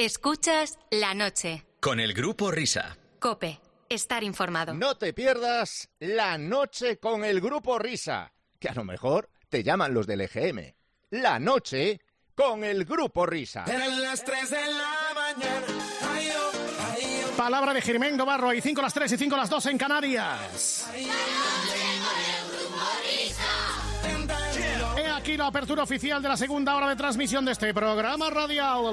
Escuchas La Noche. Con el Grupo Risa. COPE. Estar informado. No te pierdas La Noche con el Grupo Risa, que a lo mejor te llaman los del EGM. La Noche con el Grupo Risa. Eran las 3 de la mañana. Palabra de Girmendo Barro, y 5 las 3 y 5 las 2 en Canarias. He aquí la apertura oficial de la segunda hora de transmisión de este programa radial.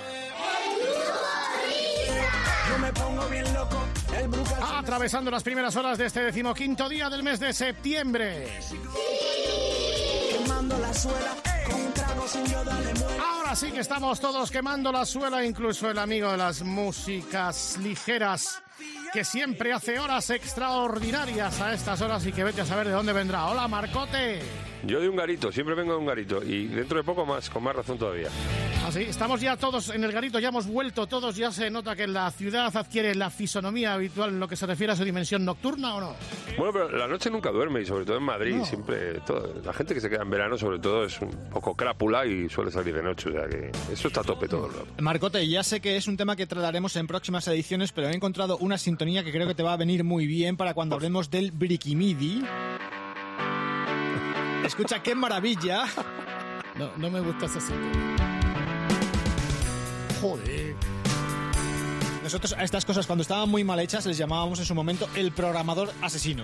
Yo me pongo bien loco. Atravesando las primeras horas de este 15º día del mes de septiembre. Quemando la suela. Ahora sí que estamos todos quemando la suela, incluso el amigo de las músicas ligeras, que siempre hace horas extraordinarias a estas horas y que vete a saber de dónde vendrá. Hola, Marcote. Yo de un garito, siempre vengo de un garito y dentro de poco más, con más razón todavía. Así, estamos ya todos en el garito, ya hemos vuelto todos, ya se nota que la ciudad adquiere la fisonomía habitual en lo que se refiere a su dimensión nocturna, ¿o no? Bueno, pero la noche nunca duerme y sobre todo en Madrid, No. siempre, la gente que se queda en verano sobre todo es un poco crápula y suele salir de noche, o sea que eso está a tope todo el rato. Marcote, ya sé que es un tema que trataremos en próximas ediciones, pero he encontrado una sintonía que creo que te va a venir muy bien para cuando hablemos del Briquimidi. Escucha, qué maravilla. No me gusta esa sintonía. Joder. Nosotros a estas cosas, cuando estaban muy mal hechas, les llamábamos en su momento el programador asesino.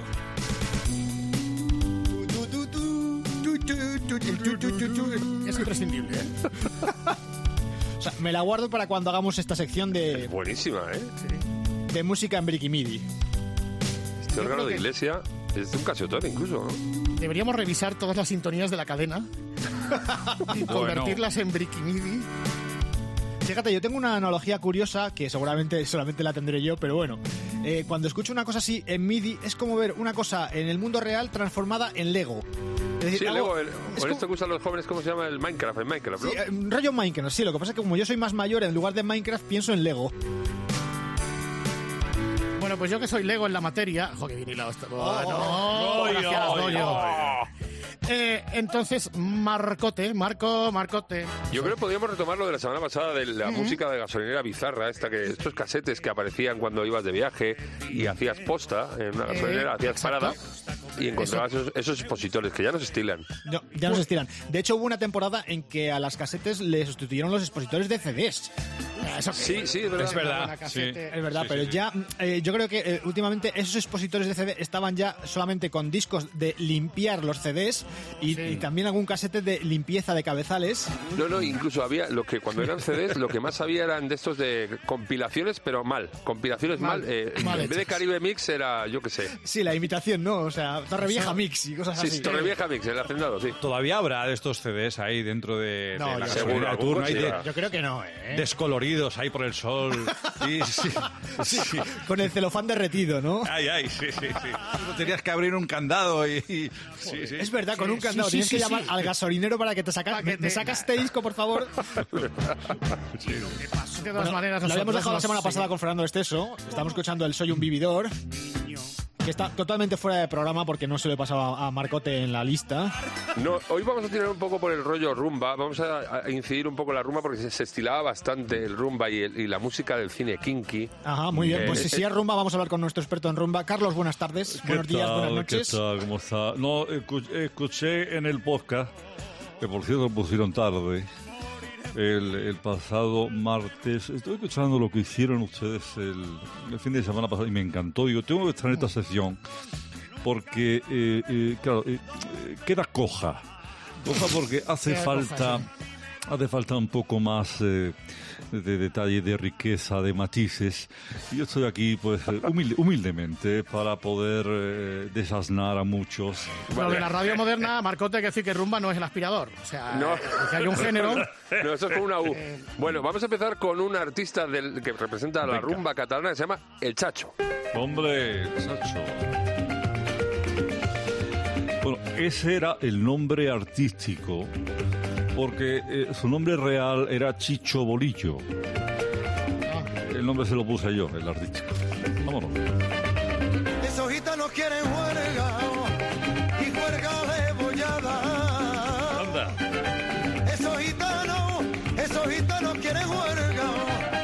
Es imprescindible, ¿eh? O sea, me la guardo para cuando hagamos esta sección de... Buenísima, ¿eh? De música en Briquimidi. Este órgano de iglesia es de un casiotón incluso, ¿no? Deberíamos revisar todas las sintonías de la cadena y convertirlas en Briquimidi. Fíjate, yo tengo una analogía curiosa que seguramente solamente la tendré yo, pero bueno. Cuando escucho una cosa así en MIDI es como ver una cosa en el mundo real transformada en Lego. Es decir, Sí, algo- luego, o esto que usan los jóvenes, ¿cómo se llama? El Minecraft, ¿no? Sí, rollo Minecraft, sí. Lo que pasa es que como yo soy más mayor, en lugar de Minecraft pienso en Lego. Bueno, pues yo que soy Lego en la materia... ¡Jo, que bien hilado esto! ¡No! Gracias, Goyo. Entonces, Marcote. Yo creo que podríamos retomar lo de la semana pasada de la música de gasolinera bizarra, estos casetes que aparecían cuando ibas de viaje y hacías posta en una gasolinera, hacías exacto. parada y encontrabas esos expositores que ya no se estilan. No, ya no se estiran. De hecho, hubo una temporada en que a las casetes le sustituyeron los expositores de CDs. Sí, es verdad. Es verdad, sí. Es verdad, Sí, pero sí, ya yo creo que últimamente esos expositores de CD estaban ya solamente con discos de limpiar los CDs y también algún casete de limpieza de cabezales. No, incluso había cuando eran CDs, lo que más había eran de estos de compilaciones, pero mal. Compilaciones mal. Mal En vez de hechas. Caribe Mix era, yo qué sé. Sí, la imitación, ¿no? O sea, Torrevieja Mix y cosas Sí, así. Torrevieja Mix, el hacendado, sí. Todavía habrá de estos CDs ahí dentro de No, la yo gasolinera seguro, de turno, hay algún Yo creo que no, descoloridos ahí por el sol. Sí. Con el celofán derretido, ¿no? Ay, sí. Tenías que abrir un candado y sí. Es verdad, con un candado. Tienes que llamar al gasolinero para que te sacas. ¿Me sacas este disco, por favor? De todas maneras, Lo habíamos nosotros dejado la nos semana pasada seguimos. con Fernando Esteso. Estamos escuchando el Soy un Vividor, que está totalmente fuera de programa porque no se lo he pasado a Marcote en la lista. No, hoy vamos a tirar un poco por el rollo rumba, vamos a incidir un poco en la rumba porque se estilaba bastante el rumba y la música del cine kinky. Ajá, muy bien. Pues si es rumba, vamos a hablar con nuestro experto en rumba. Carlos, buenas tardes, buenos días, buenas noches. ¿Qué tal? ¿Cómo está? No, escuché en el podcast, que por cierto lo pusieron tarde, el pasado martes. Estoy escuchando lo que hicieron ustedes el fin de semana pasado y me encantó. Digo, tengo que estar en esta sesión porque, claro, queda coja. Coja porque hace falta un poco más de detalle, de riqueza, de matices. Y yo estoy aquí, pues, humildemente para poder desasnar a muchos. Lo de la radio moderna, Marcote, hay que decir que rumba no es el aspirador. O sea, No. que hay un género. No, eso es con una U. Bueno, vamos a empezar con un artista que representa la rumba catalana que se llama El Chacho. Hombre, Chacho. Bueno, ese era el nombre artístico porque su nombre real era Chicho Bolillo. El nombre se lo puse yo, el artístico. Vámonos. Esos gitanos quieren juerga y juerga de bollada. Anda. Esos gitanos quieren juerga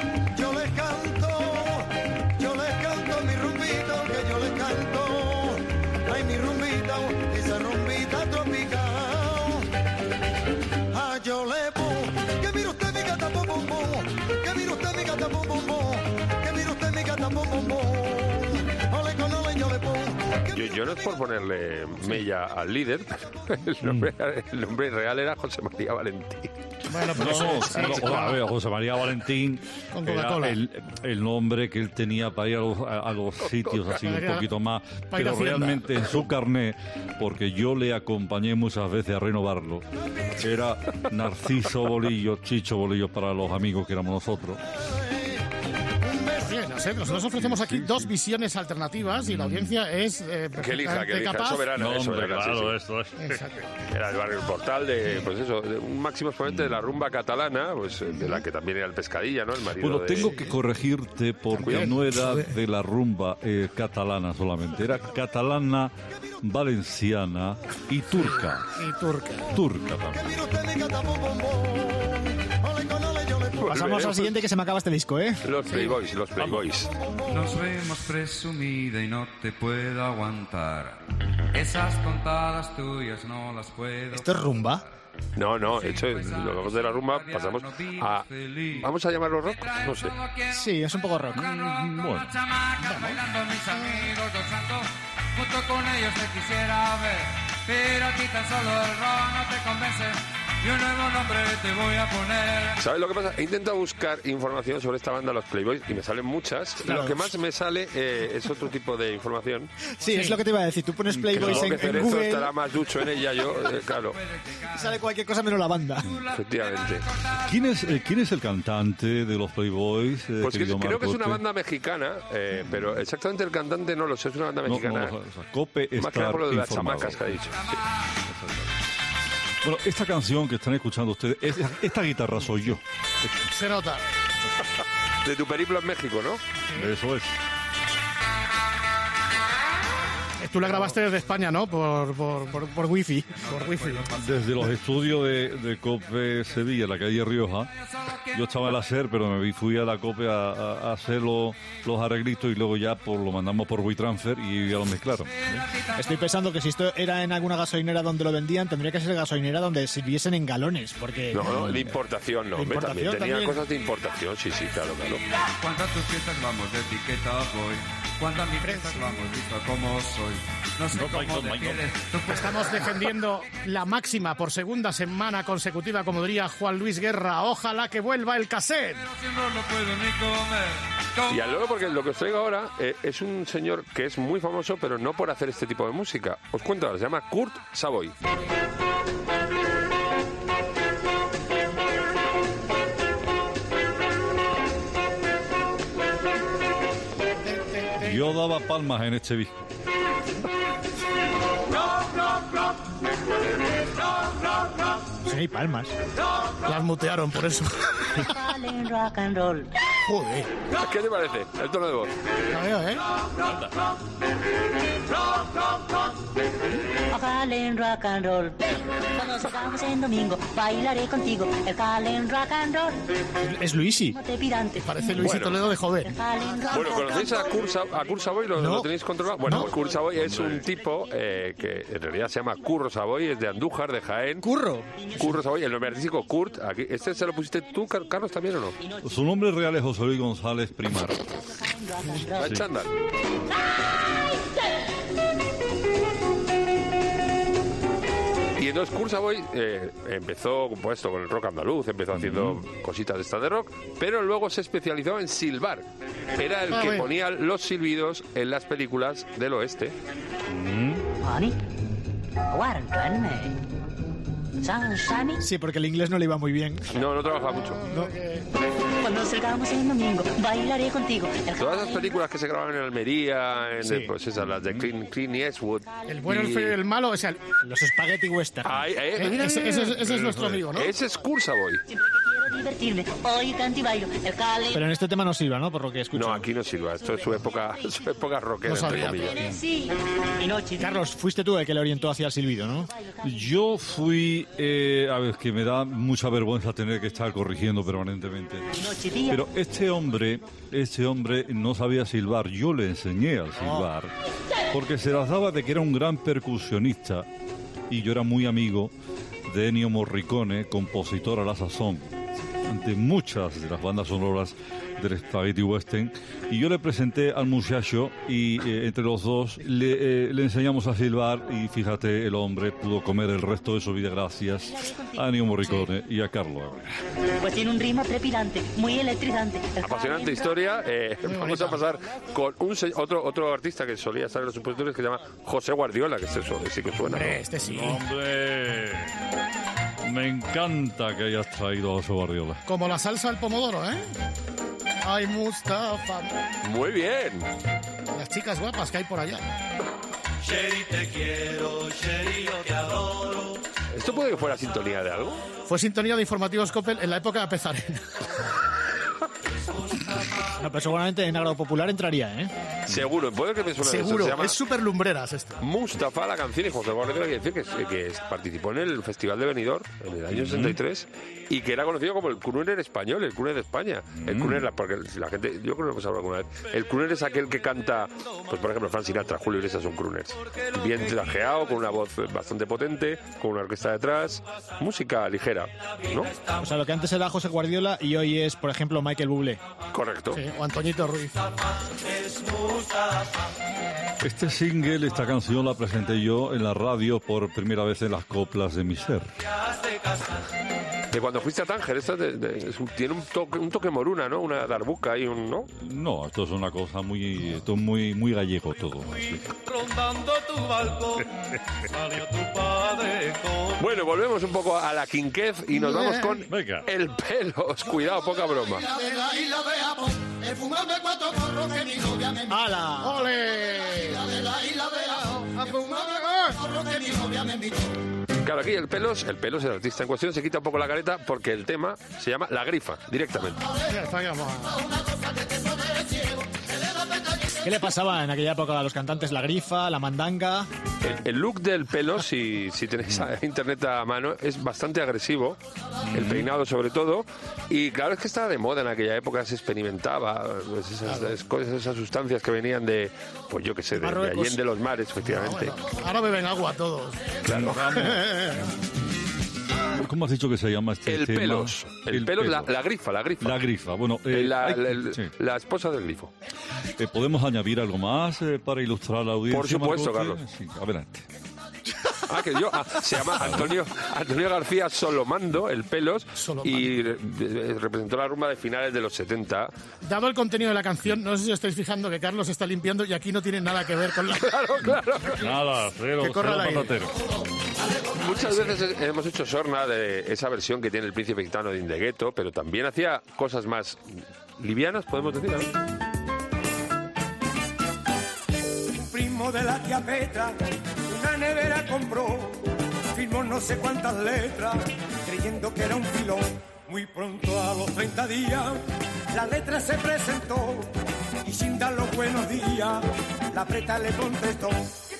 yo no es por ponerle mella al líder, el nombre real era José María Valentín. Bueno, pero A ver, José María Valentín Con era Coca-Cola. el nombre que él tenía para ir a los sitios así un poquito más, Para ir a pero Hacienda. realmente en su carné, porque yo le acompañé muchas veces a renovarlo, era Narciso Bolillo, Chicho Bolillo para los amigos que éramos nosotros. Oye, no sé, nosotros ofrecemos aquí dos visiones alternativas y la audiencia es Que elija, capaz. soberana, No, hombre, soberana, claro, sí. esto es. Exacto. Era el barrio El Portal de, pues eso, de un máximo exponente de la rumba catalana, pues de la que también era el Pescadilla, ¿no? El marido Bueno, de... tengo que corregirte porque Cuidado. no era de la rumba catalana solamente, era catalana, valenciana y turca. Y turca. Turca también. Pasamos al siguiente que se me acaba este disco, ¿eh? Los Playboys, los Playboys. Nos vemos presumida y no te puedo aguantar. Esas tontadas tuyas no las puedo. ¿Esto es rumba? No, de hecho, luego de la rumba pasamos a... ¿Vamos a llamarlo rock? No sé. Sí, es un poco rock. Bueno. Bailando mis amigos gozando, junto con ellos te quisiera ver, pero a ti tan solo el rock no te convence. Y un nuevo nombre te voy a poner. ¿Sabes lo que pasa? He intentado buscar información sobre esta banda, los Playboys, y me salen muchas. Claro. Lo que más me sale es otro tipo de información. Sí, es lo que te iba a decir. Tú pones Playboys Claro, que en Cerezo Google estará más ducho en ella, yo, claro, y sale cualquier cosa menos la banda. efectivamente. ¿Quién es el cantante de los Playboys? Pues querido creo que es una Marcote? banda mexicana, pero exactamente el cantante no lo sé, es una banda mexicana. No, o sea, Cope Más que nada está por lo de las informado. chamacas que ha dicho. Sí. Bueno, esta canción que están escuchando ustedes, esta guitarra soy yo. Se nota. De tu periplo en México, ¿no? Eso es. Tú la grabaste desde España, ¿no? Por wifi. Por wifi. Desde los estudios de Cope Sevilla, en la calle Rioja, yo estaba en la SER, pero fui a la Cope a hacer los arreglitos y luego ya lo mandamos por WeTransfer y ya lo mezclaron. Estoy pensando que si esto era en alguna gasolinera donde lo vendían, tendría que ser gasolinera donde sirviesen en galones, porque... No, de importación no. De Hombre, también tenía también. cosas de importación, sí, claro. Cuando a tus fiestas vamos de etiqueta voy. Cuando a mis fiestas vamos visto como soy. No sé cómo te quieres. Estamos defendiendo la máxima por segunda semana consecutiva, como diría Juan Luis Guerra. Ojalá que vuelva el cassette. No lo puedo ni comer. Y al luego, porque lo que os traigo ahora es un señor que es muy famoso, pero no por hacer este tipo de música. Os cuento ahora, se llama Kurt Savoy. Yo daba palmas en este disco. Sí, hay palmas. Las mutearon por eso. Joder. ¿Qué te parece? El tono de voz. La veo, ¿eh? Ojalá en rock and roll. Cuando salgamos en domingo, bailaré contigo. El Ojalá en rock and roll. Es Luisi. No te pidantes. Parece Luisito Toledo de joven. Bueno, ¿conocéis a Kurt Savoy? ¿Lo tenéis controlado? Bueno, pues Kurt Savoy es un tipo que en realidad se llama Curro Savoy, es de Andújar, de Jaén. ¿Curro? Curro Savoy, el nombre artístico Kurt. Aquí, ¿este se lo pusiste tú, Carlos, también o no? Su nombre real es José Luis González Primar. El chándal. Y entonces Kurt Savoy empezó compuesto con el rock andaluz, empezó haciendo cositas de estas de rock, pero luego se especializó en silbar. Era el que bueno. ponía los silbidos en las películas del oeste. Honey, aguántame. Sunshine. Sí, porque el inglés no le iba muy bien. No trabajaba mucho. Cuando salgamos en domingo, bailaré contigo. El Todas esas películas que se grababan en Almería, Sí. pues esas, las de Clint Eastwood. El bueno, el feo y el malo, o sea, los spaghetti western. Mira, ese es nuestro amigo, ¿no? Ese es Kurt Savoy. Quiero divertirme. Hoy canto y bailo. El Cali. Pero en este tema no sirva, ¿no? Por lo que escucho. No, aquí no sirva. Esto es su época rockera, No entre sabía. comillas. Sí. Y noche. Carlos, fuiste tú el que le orientó hacia el silbido, ¿no? Yo fui, a ver, que me da mucha vergüenza tener que estar corrigiendo permanentemente. Pero este hombre no sabía silbar. Yo le enseñé a silbar porque se las daba de que era un gran percusionista y yo era muy amigo de Ennio Morricone, compositor a la sazón. ante muchas de las bandas sonoras del Spaghetti Western, y yo le presenté al muchacho y entre los dos le enseñamos a silbar, y fíjate, el hombre pudo comer el resto de su vida gracias a Ennio Morricone y a Carlo. Pues tiene un ritmo trepidante, muy electrizante. Apasionante historia. Vamos a pasar con otro artista que solía estar en los supositores, que se llama José Guardiola, que es eso, sí que suena, ¿no? Este sí. ¡Hombre! Me encanta que hayas traído a José Guardiola. Como la salsa al pomodoro, ¿eh? Ay, Mustafa. Muy bien. Las chicas guapas que hay por allá. Sherry, te quiero, Sherry, yo te adoro. ¿Esto puede que fuera sintonía de algo? Fue sintonía de informativos Coppel en la época de Pezarena. No, pero seguramente en Agro Popular entraría, ¿eh? Seguro, puede que me suene eso. Seguro, Se llama es súper lumbreras esto. Mustafa, la canción, y José Guardiola, hay que decir que participó en el Festival de Benidorm en el año 63 y que era conocido como el crooner español, el crooner de España. El crooner, porque la gente, yo creo que lo hemos hablado alguna vez, el crooner es aquel que canta, pues por ejemplo, Frank Sinatra, Julio Iglesias son crooners. Bien trajeado, con una voz bastante potente, con una orquesta detrás, música ligera, ¿no? O sea, lo que antes era José Guardiola y hoy es, por ejemplo, Michael Bublé. Correcto. Sí, o Antoñito Ruiz. Este single, esta canción la presenté yo en la radio por primera vez en las coplas de mi ser. De cuando fuiste a Tánger, tiene un toque moruna, ¿no? Una darbuca y un, ¿no? No, esto es una cosa muy gallego todo. Así. Rondando tu balcón, salió tu padre con... Bueno, volvemos un poco a la quinquez y nos vamos con Venga. El Pelos. Cuidado, poca broma. ¡Hala! ¡Ole! Claro, aquí el Pelos, el artista en cuestión, se quita un poco la careta porque el tema se llama La Grifa, directamente. ¿Qué le pasaba en aquella época a los cantantes? La grifa, la mandanga. El look del Pelos, si tenéis internet a mano, es bastante agresivo, el peinado sobre todo, y claro, es que estaba de moda en aquella época, se experimentaba pues, esas sustancias que venían de, pues yo qué sé, de Allende los mares, efectivamente. Bueno, ahora beben agua todos. Claro. ¿Cómo has dicho que se llama este tema? Pelos. El Pelos, la grifa. La grifa, bueno. Sí. La esposa del grifo. ¿Podemos añadir algo más para ilustrar a la audiencia? Por supuesto, Marcote? Carlos. Sí, adelante. Se llama Antonio García Solomando, el Pelos, y representó la rumba de finales de los 70. Dado el contenido de la canción, no sé si os estáis fijando que Carlos está limpiando y aquí no tiene nada que ver con la... Claro. Nada, cero patatero. Muchas veces hemos hecho sorna de esa versión que tiene el Príncipe Gitano de Indegueto, pero también hacía cosas más livianas, podemos decir, ¿no? Un primo de la tía Petra una nevera compró, firmó no sé cuántas letras, creyendo que era un filón. Muy pronto, a los 30 días, la letra se presentó y sin dar los buenos días, la Preta le contestó.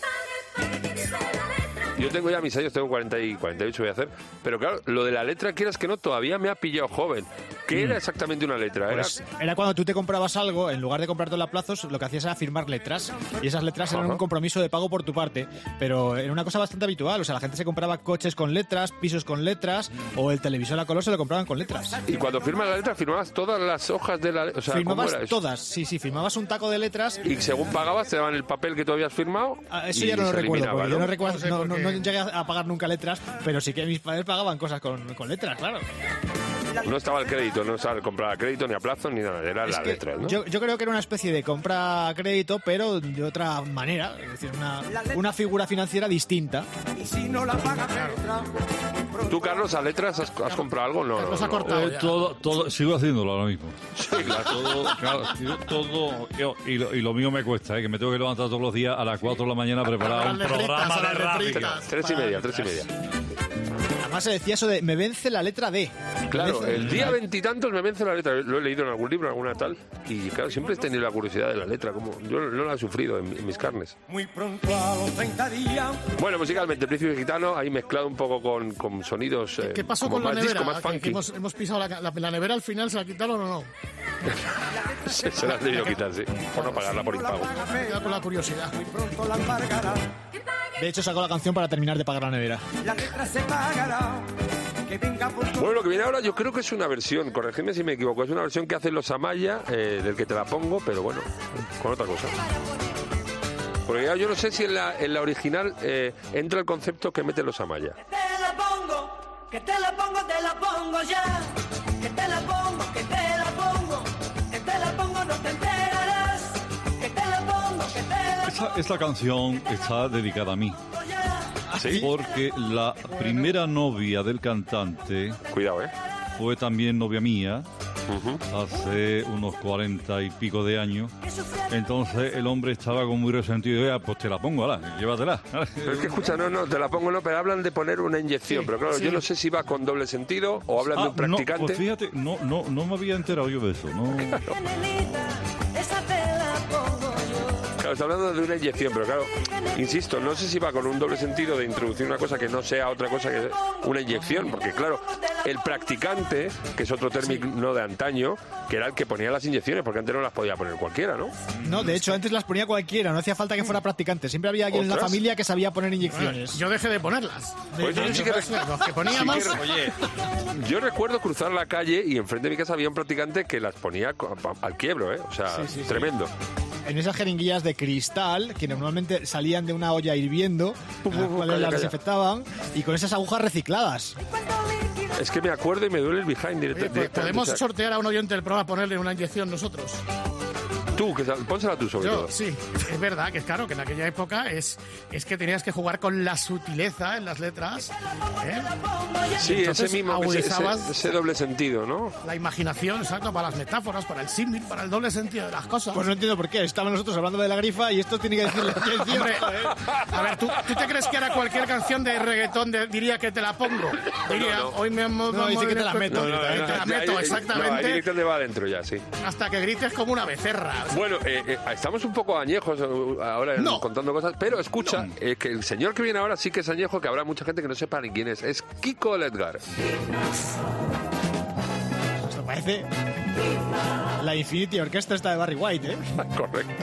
Yo tengo ya mis años, tengo 40 y 48 voy a hacer, pero claro, lo de la letra, quieras que no, todavía me ha pillado joven. ¿Qué era exactamente una letra? Pues era cuando tú te comprabas algo, en lugar de comprártelo a plazos, lo que hacías era firmar letras, y esas letras eran un compromiso de pago por tu parte, pero era una cosa bastante habitual, o sea, la gente se compraba coches con letras, pisos con letras, o el televisor a color se lo compraban con letras. Y cuando firmas la letra, firmabas todas las hojas de la letra, o sea, firmabas todas, sí, firmabas un taco de letras. Y según pagabas, te daban el papel que tú habías firmado. Eso ya no lo recuerdo, porque yo no recuerdo, no llegué a pagar nunca letras, pero sí que mis padres pagaban cosas con letras, claro. No estaba el crédito, no estaba el comprar a crédito, ni a plazo, ni nada, era la letra, ¿no? Yo creo que era una especie de compra a crédito, pero de otra manera, es decir, una figura financiera distinta. Y si no la paga Petra... ¿Tú, Carlos, a letras has comprado algo? No, Carlos ha cortado todo, sigo haciéndolo ahora mismo. Sí, claro. Y lo mío me cuesta, que me tengo que levantar todos los días a las 4 de la mañana a preparar un programa de radio. 3:30. Además se decía eso de me vence la letra D. Claro, el día veintitantos me vence la letra. Lo he leído en algún libro, en alguna tal. Y claro, siempre he tenido la curiosidad de la letra. Como yo no la he sufrido en mis carnes. Muy pronto, a los 30 días... Bueno, musicalmente, el Príncipe Gitano, ahí mezclado un poco con sonidos. ¿Qué pasó como con la más nevera? disco, más funky. Hemos pisado la nevera, al final se la quitaron o no. Se la han debido quitar, sí. Por no pagarla por impago. Queda con la curiosidad. Muy pronto la embargará. De hecho, sacó la canción para terminar de pagar la nevera. La letra se pagará. Bueno, lo que viene ahora yo creo que es una versión, corregidme si me equivoco, es una versión que hacen los Amaya, del que te la pongo, pero bueno, con otra cosa. Porque ya yo no sé si en la original entra el concepto que meten los Amaya. Que te la pongo ya. Que te la pongo, que te la pongo. Que te la pongo, no te enterarás. Que te la pongo, que te la Esta canción está dedicada a mí. ¿Sí? Porque la primera novia del cantante... Cuidado, fue también novia mía, hace unos 40 y pico de años. Entonces el hombre estaba como muy resentido. Pues te la pongo, llévatela. Pero es que escucha, no, te la pongo, no, pero hablan de poner una inyección. Pero claro, yo no sé si va con doble sentido o hablan de un practicante. No, pues fíjate, no me había enterado yo de eso. No. Claro, está hablando de una inyección, pero claro, insisto, no sé si va con un doble sentido de introducir una cosa que no sea otra cosa que una inyección, porque claro, el practicante, que es otro término de antaño, que era el que ponía las inyecciones, porque antes no las podía poner cualquiera, ¿no? No, de hecho, antes las ponía cualquiera, no hacía falta que fuera practicante, siempre había alguien en la familia que sabía poner inyecciones. Yo dejé de ponerlas. Pues yo sí que los que poníamos... Oye, yo recuerdo cruzar la calle y enfrente de mi casa había un practicante que las ponía al quiebro, o sea, tremendo. En esas jeringuillas de cristal, que normalmente salían de una olla hirviendo, las cuales las desinfectaban, y con esas agujas recicladas. Es que me acuerdo y me duele el behind directamente. ¿Podemos sortear a un oyente del programa ponerle una inyección nosotros? Tú, pónsela tú sobre todo. Sí, es verdad que claro, que en aquella época es que tenías que jugar con la sutileza en las letras. Sí, entonces, ese doble sentido, ¿no? La imaginación, exacto, para las metáforas, para el símil, para el doble sentido de las cosas. Pues no entiendo por qué. Estamos nosotros hablando de la grifa y esto tiene que decir la inyección. A ver, ¿tú te crees que ahora cualquier canción de reggaetón diría que te la pongo? Diría, hoy me dice que te la meto. Te la meto, exactamente. Ahí dice que va adentro ya, sí. Hasta que grites como una becerra. Bueno, estamos un poco añejos ahora contando cosas, pero escucha, que el señor que viene ahora sí que es añejo, que habrá mucha gente que no sepa ni quién es. Es Kiko Ledgar. Esto parece la Infinity Orquesta esta de Barry White, Correcto.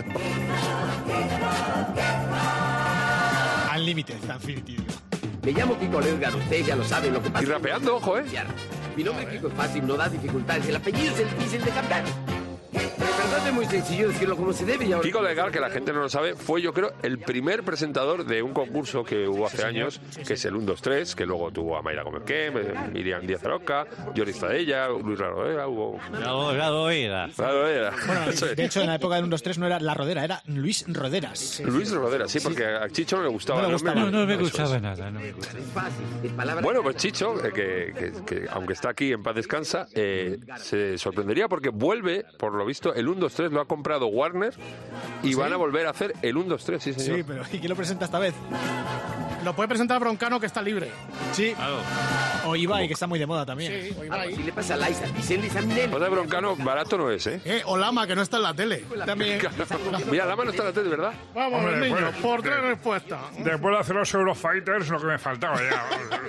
Unlimited, Infinity, digo. Me llamo Kiko Ledgar, ustedes ya lo saben lo que pasa. Y rapeando, ojo, Mi nombre Kiko es fácil, no da dificultades. El apellido es difícil de cambiar. Es muy sencillo decirlo como se debe. Kiko Ledgar, que la gente no lo sabe, fue yo creo el primer presentador de un concurso que hubo hace años, que es el 1, 2, 3, que luego tuvo a Mayra Gómez, Miriam Díaz Aroca, Jordi Estadella, Luis Rodera, hubo... La Rodera. Bueno, de hecho en la época del 1, 2, 3 no era La Rodera, era Luis Roderas. Luis Rodera, sí, porque a Chicho no le gustaba. No me gustaba nada. Bueno, pues Chicho, que aunque está aquí en paz descansa, se sorprendería porque vuelve, por lo visto, el 1, 2, 3 lo ha comprado Warner y van a volver a hacer el 1, 2, 3, sí señor. Sí, pero ¿y quién lo presenta esta vez? Lo puede presentar Broncano, que está libre. Sí. Claro. O Ibai, que está muy de moda también. Sí, o Ibai. ¿Qué le pasa a Laisa? O sea, Broncano barato no es, O Lama, que no está en la tele. También. Mira, Lama no está en la tele, ¿verdad? Vamos, hombre, niño, por 3 respuestas. Después de hacer los Eurofighters, lo que me faltaba ya.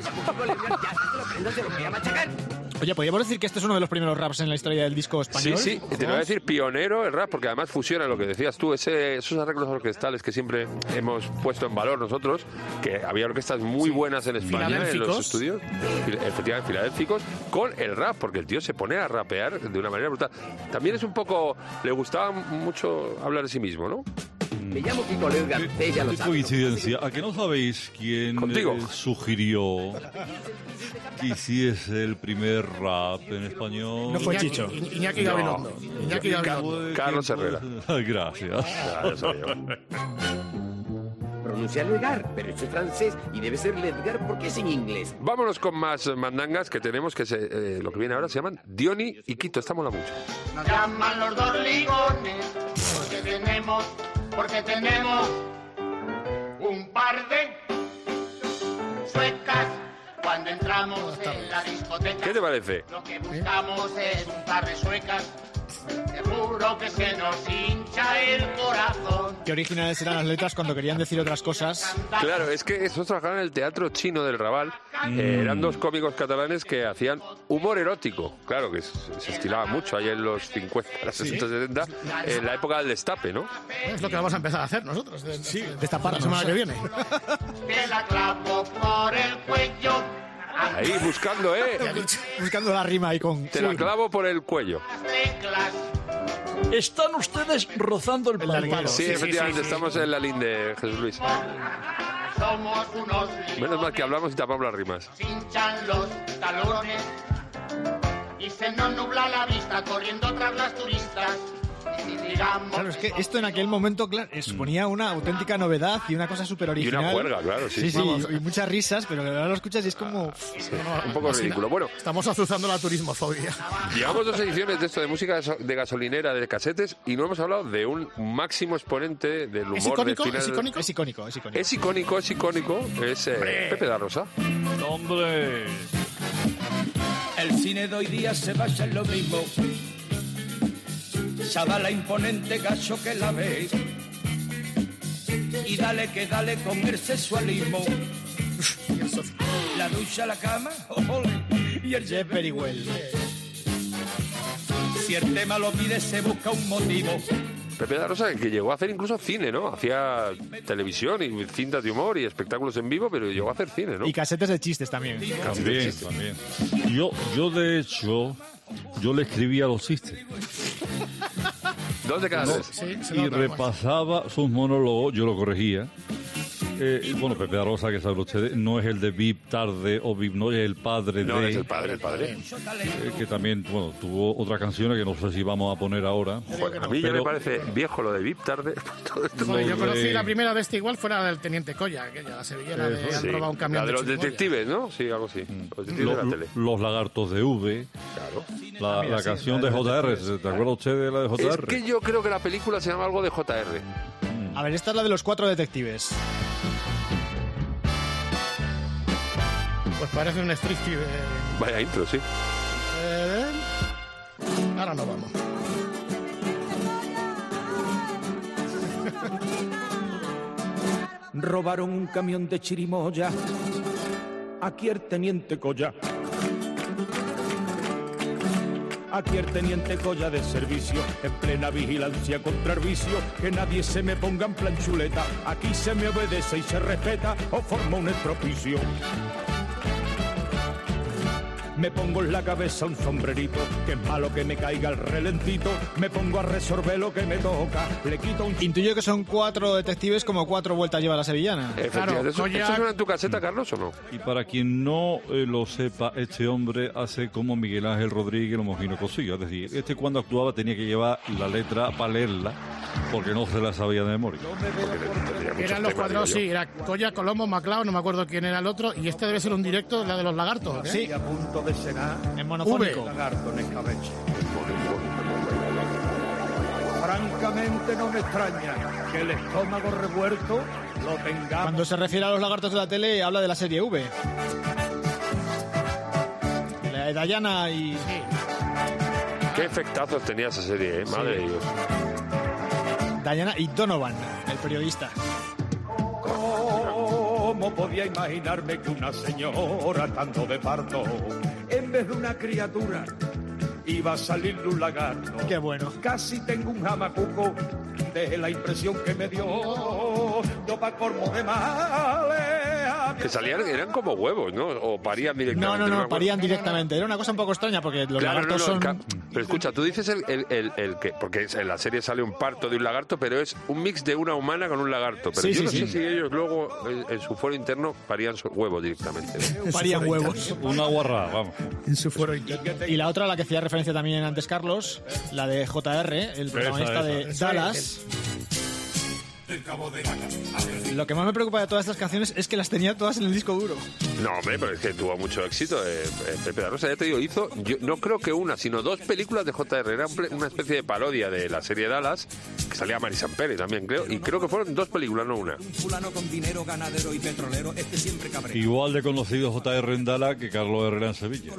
Oye, ¿podríamos decir que este es uno de los primeros raps en la historia del disco español? Sí, te voy a decir pionero el rap, porque además fusiona lo que decías tú, esos arreglos orquestales que siempre hemos puesto en valor nosotros, que había orquestas muy buenas en España, en los estudios, efectivamente filadélficos, con el rap, porque el tío se pone a rapear de una manera brutal. También es un poco, le gustaba mucho hablar de sí mismo, ¿no? Me llamo Kiko Ledgar, ustedes ya lo Qué saben. coincidencia. ¿A que no sabéis quién sugirió que hiciese el primer rap en español? No fue Chicho. Iñaki Gabilondo. Carlos Herrera. Gracias. Pronuncia Ledgar, pero eso es francés y debe ser Ledgar porque es en inglés. Vámonos con más mandangas que tenemos, que lo que viene ahora se llaman Diony y Quito. Esta mola mucho. Nos llaman los dorligones porque tenemos un par de suecas cuando entramos en la discoteca. ¿Qué te parece? Lo que buscamos es un par de suecas. Seguro que se nos hincha el corazón. Qué originales eran las letras cuando querían decir otras cosas. Claro, es que nosotros trabajaban en el Teatro Chino del Raval. Eran dos cómicos catalanes que hacían humor erótico. Claro, que se estilaba mucho ahí en los 50, los 60, 70, en la época del destape, ¿no? Es lo que vamos a empezar a hacer nosotros. Destapar la semana que viene. Te la clavo por el cuello Ahí buscando, Buscando la rima ahí con... Te la clavo por el cuello. Están ustedes rozando el palo. Sí, efectivamente, estamos en la linde, Jesús Luis. Somos unos Menos mal que hablamos y tapamos las rimas. hinchan los talones y se nos nubla la vista corriendo tras las turistas. Claro, es que esto en aquel momento, claro, suponía una auténtica novedad y una cosa súper original. Y una juerga, claro, sí. Y muchas risas, pero ahora lo escuchas y es como... Un poco ridículo. Bueno, estamos azuzando la turismofobia. Llevamos 2 ediciones de esto de música de gasolinera, de casetes, y no hemos hablado de un máximo exponente del humor. ¿Es icónico? De final... ¿Es icónico? Es icónico, es Pepe da Rosa. ¡Hombre! El cine de hoy día se basa en lo mismo. Chavala imponente, gacho que la ves. Y dale que dale con el sexualismo. La ducha, la cama, y el Jeff very well. Si el tema lo pide, se busca un motivo. Pepe da Rosa, que llegó a hacer incluso cine, ¿no? Hacía televisión y cintas de humor y espectáculos en vivo, pero llegó a hacer cine, ¿no? Y casetes de chistes también. También. Yo de hecho, yo le escribía los chistes. 2 de cada 3. Y repasaba sus monólogos, yo lo corregía. Bueno, Pepe da Rosa, que saben ustedes, no es el de VIP tarde o VIP no, es el padre de... No, es el padre. Que también, bueno, tuvo otras canciones que no sé si vamos a poner ahora. Bueno, a mí ya me parece viejo lo de VIP tarde. Yo conocí la primera de este igual fuera del Teniente Colla, aquella, la sevillana de han robado un camión la de los chirimoya. detectives, ¿no? Sí, algo así. Los detectives de la tele. Los lagartos de V. Claro. La canción de JR, ¿te acuerda usted de la de JR? Es que yo creo que la película se llama algo de JR. A ver, esta es la de los 4 detectives. Pues parece un striptease. Vaya intro, sí. Ahora no vamos. Robaron un camión de chirimoya. Aquí el teniente Colla. Aquí el teniente Colla de servicio, en plena vigilancia contra el vicio, que nadie se me ponga en plan chuleta, aquí se me obedece y se respeta, o forma un estropicio. Me pongo en la cabeza un sombrerito, que es malo que me caiga el relentito, me pongo a resolver lo que me toca, le quito un... Intuyo que son 4 detectives como 4 vueltas lleva la sevillana. Efectivamente. ¿Eso suena en tu caseta, Carlos, o no? Y para quien no lo sepa, este hombre hace como Miguel Ángel Rodríguez, lo Mojino Cosilla. Es decir, cuando actuaba tenía que llevar la letra para leerla, porque no se la sabía de memoria. Eran los 4, sí, era Colla, Colombo, Maclao, no me acuerdo quién era el otro, y este debe ser un directo, la de los lagartos, ¿eh? Sí. A punto de cenar en monofónico. Lagarto en escabeche. Francamente no me extraña que el estómago revuelto lo tengamos. Cuando se refiere a los lagartos de la tele, habla de la serie V. La de Dayana y... Sí. Qué efectazos tenía esa serie, madre de Dios. Dayana y Donovan, el periodista. ¿Cómo podía imaginarme que una señora tanto de parto, en vez de una criatura, iba a salir de un lagarto? Qué bueno. Casi tengo un jamacuco de la impresión que me dio. Yo pa' colmo de males. Que salían, eran como huevos, ¿no? O parían directamente. No, parían directamente. Era una cosa un poco extraña porque los lagartos son... Pero escucha, tú dices el que... Porque en la serie sale un parto de un lagarto, pero es un mix de una humana con un lagarto. Pero yo no sé si ellos luego, en su foro interno, parían huevos directamente. Parían huevos. Una guarrada, vamos. En su foro interno. Y la otra, la que hacía referencia también antes Carlos, la de JR, el protagonista de Dallas. Lo que más me preocupa de todas estas canciones es que las tenía todas en el disco duro. No, hombre, pero es que tuvo mucho éxito. Pepe da Rosa, ya te digo, hizo, yo no creo que una, sino 2 películas de JR. Era una especie de parodia de la serie Dallas, que salía Mari Sampere también, creo. Y creo que fueron 2 películas, no una. Un fulano con dinero, ganadero y petrolero, este siempre cabrea. Igual de conocido JR en Dallas que Carlos Herrera en Sevilla.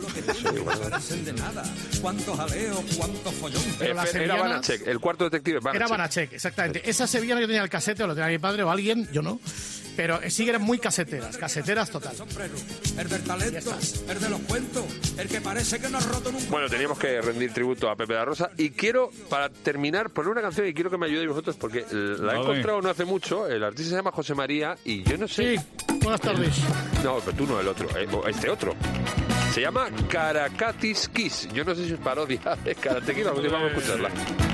Cuántos jaleos, cuántos follón. Era Banachek, el cuarto detective Banachek. Era Banachek, exactamente. Esa sevillana yo tenía el casete, o lo tenía mi padre o alguien, yo no. pero siguen muy caseteras total. El del talento, el de los cuentos, el que parece que no ha roto nunca. Bueno, teníamos que rendir tributo a Pepe da Rosa y quiero, para terminar, poner una canción y quiero que me ayudéis vosotros porque la he encontrado no hace mucho. El artista se llama José María y yo no sé... Sí, buenas tardes. No, pero tú no, el otro, este otro. Se llama Caracatis Kiss. Yo no sé si es parodia de Karate Kid, vamos a escucharla.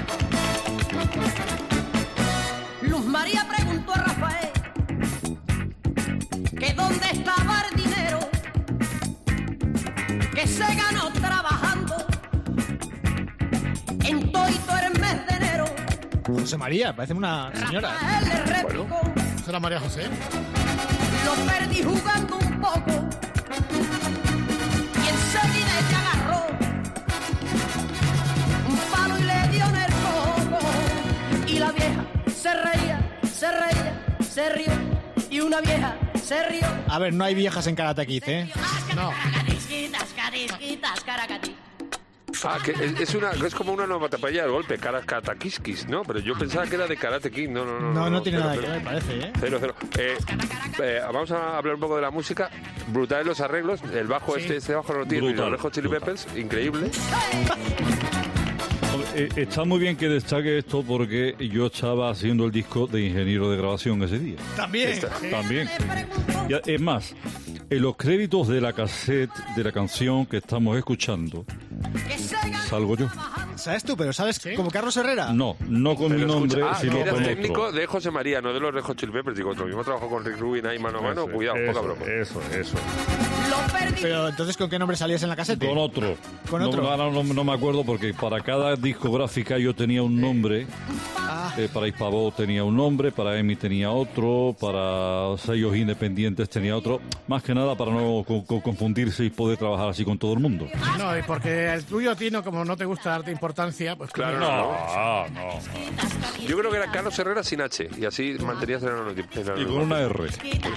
Luz María preguntó a Rafael que dónde estaba el dinero que se ganó trabajando en todo el mes de enero. José María, parece una señora. Rafael le replicó, ¿Será María José? lo perdí jugando un poco y enseguida ella agarró un palo y le dio en el coco y la vieja se rió y una vieja se rió. A ver, no hay viejas en Karate Kid, ¿eh? No. Ah, que es como una onomatopeya del golpe, Karakatakis, ¿no? Pero yo pensaba que era de Karate Kid. No tiene nada que ver, parece, ¿eh? Cero. Vamos a hablar un poco de la música. Brutales los arreglos. El bajo, Sí. este bajo no lo tiene. Los Red Hot Chili Peppers, increíble. Está muy bien que destaque esto porque yo estaba haciendo el disco de ingeniero de grabación ese día. También. También. Y es más, en los créditos de la cassette de la canción que estamos escuchando, salgo yo. ¿Sabes tú? Pero ¿sabes como Carlos Herrera? No con mi nombre, sino era con el otro. técnico de José María, no de los Red Hot Chili Peppers. Digo, otro mismo trabajo con Rick Rubin ahí mano a mano. Cuidado, poca broma. Eso. Pero entonces, ¿con qué nombre salías en la caseta? Con otro. ¿Con otro? No me acuerdo porque para cada discográfica yo tenía un nombre. Para Hispavox tenía un nombre, para EMI tenía otro, para sellos independientes tenía otro. Más que nada para no confundirse y poder trabajar así con todo el mundo. No, y porque el tuyo a ti, como no te gusta darte importancia, pues Claro, no. Yo creo que era Carlos Herrera sin H y así mantenías el anonimato. Y con una R.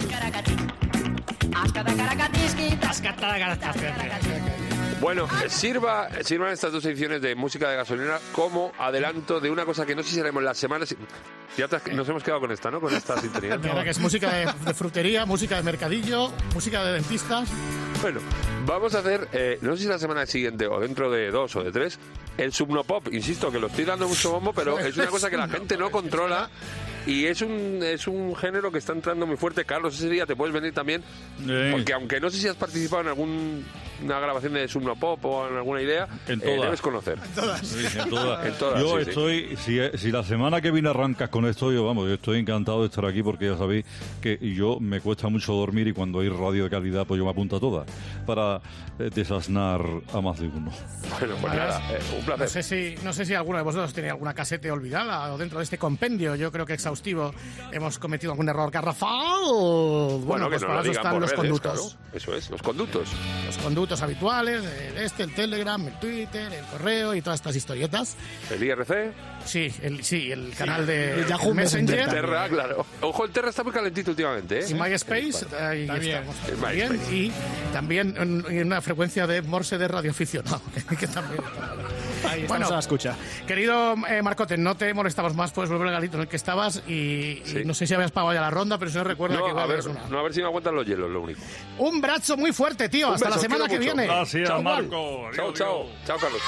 Bueno, sirvan estas dos ediciones de música de gasolina como adelanto de una cosa que no sé si haremos las semanas. Ya nos hemos quedado con esta, ¿no? Con esta sintonía. Mira, que es música de frutería, música de mercadillo, música de dentistas. Bueno, vamos a hacer, no sé si la semana siguiente o dentro de 2 o de 3, el Subnopop. Insisto que lo estoy dando mucho bombo, pero es una cosa que la gente no controla. Y es un género que está entrando muy fuerte. Carlos, ese día te puedes venir también. Porque aunque no sé si has participado en alguna grabación de Subnopop o en alguna idea, En todas. debes conocer. En todas. En todas, Yo sí. estoy, si la semana que viene arrancas con esto, yo estoy encantado de estar aquí porque ya sabéis que yo me cuesta mucho dormir y cuando hay radio de calidad pues yo me apunto a todas para desasnar a más de uno. Bueno, pues nada, un placer. No sé si alguno de vosotros tiene alguna casete olvidada o dentro de este compendio, yo creo que exhaustivo, hemos cometido algún error garrafal. Bueno, pues que no para lo eso digan están por los redes, conductos. claro. Eso es, los conductos. Los conductos habituales, el Telegram, el Twitter, el correo y todas estas historietas. El IRC. Sí, el canal de Yahoo Messenger. Terra, claro. Ojo, el Terra está muy calentito últimamente, ¿eh? Y MySpace, ahí También. estamos. El También, MySpace. y también en una frecuencia de Morse de radioaficionado. que también. Ahí estamos a la escucha. Querido Marcote, no te molestamos más, puedes volver al galito en el que estabas y no sé si habías pagado ya la ronda, pero si no recuerda que No, a ver, es una. no, a ver si me aguantan los hielos, lo único. Un brazo muy fuerte, tío. Un Hasta beso, la semana os quiero que mucho. viene. Gracias, Chao, Marco. Chao, Chao, Carlos.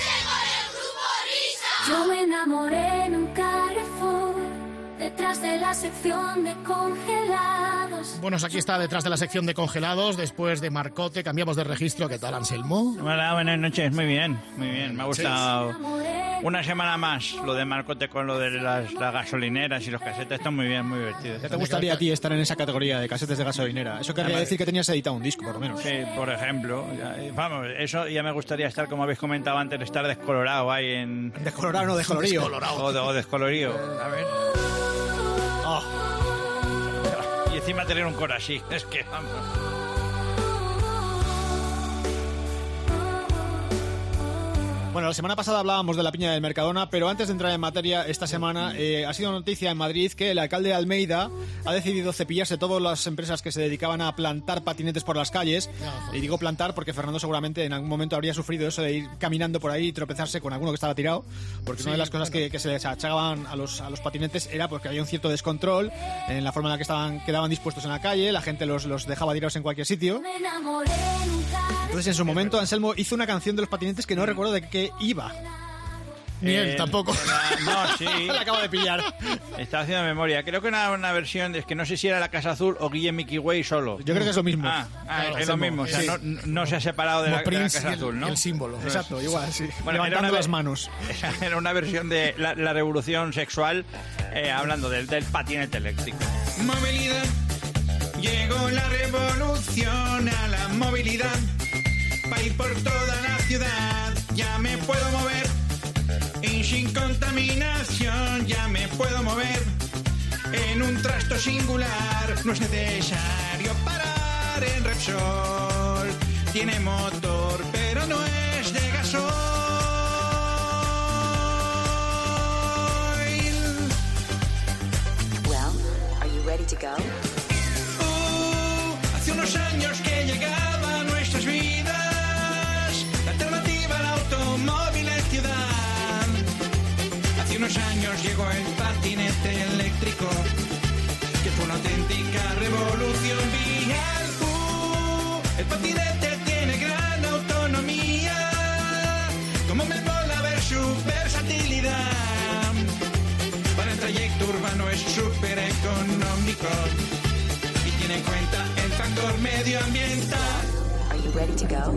Yo me enamoré en un Carrefour, detrás de la sección de congelados. Bueno, aquí está detrás de la sección de congelados. Después de Marcote, cambiamos de registro. ¿Qué tal, Anselmo? Hola, buenas noches. Muy bien. Me ha gustado. Una semana más lo de Marcote con lo de las gasolineras y los casetes. Está muy bien, muy divertido. ¿Qué te gustaría a ti estar en esa categoría de casetes de gasolinera? Eso querría decir que tenías editado un disco, por lo menos. Sí, por ejemplo. Vamos, eso ya me gustaría estar, como habéis comentado antes, estar descolorado ahí en... Descolorado, no descolorío. O descolorío. A ver. Y encima tener un coro así. Es que, vamos... Bueno, la semana pasada hablábamos de la piña del Mercadona, pero antes de entrar en materia, esta semana ha sido noticia en Madrid que el alcalde de Almeida ha decidido cepillarse todas las empresas que se dedicaban a plantar patinetes por las calles. Y digo plantar porque Fernando seguramente en algún momento habría sufrido eso de ir caminando por ahí y tropezarse con alguno que estaba tirado, porque una de las cosas que se les achacaban a los patinetes era porque había un cierto descontrol en la forma en la que quedaban dispuestos en la calle, la gente los dejaba tirados en cualquier sitio. Entonces en su momento Anselmo hizo una canción de los patinetes que no recuerdo de qué iba. Ni él tampoco. No, sí. La acabo de pillar. Estaba haciendo memoria. Creo que era una versión, es que no sé si era La Casa Azul o Guille Mickey Way solo. Yo creo que es lo mismo. Claro, es lo mismo. O sea, sí. no se ha separado de la Casa Azul, ¿no? El símbolo. Exacto, igual, sí. Bueno, levantando las manos. Era una versión de la revolución sexual, hablando del patinete eléctrico. Movilidad. Llegó la revolución a la movilidad. Para ir por toda la ciudad ya me puedo mover. Y sin contaminación ya me puedo mover. En un trasto singular no es necesario parar en Repsol. Tiene motor pero no es de gasoil. Well, are you ready to go? Hace unos años que llegaba a nuestras vidas la alternativa al automóvil en ciudad. Hace unos años llegó el patinete eléctrico, que fue una auténtica revolución vial. El patinete tiene gran autonomía, como me mola ver su versatilidad. Para el trayecto urbano es súper económico. Tiene en cuenta el factor medioambiental. Are you ready to go?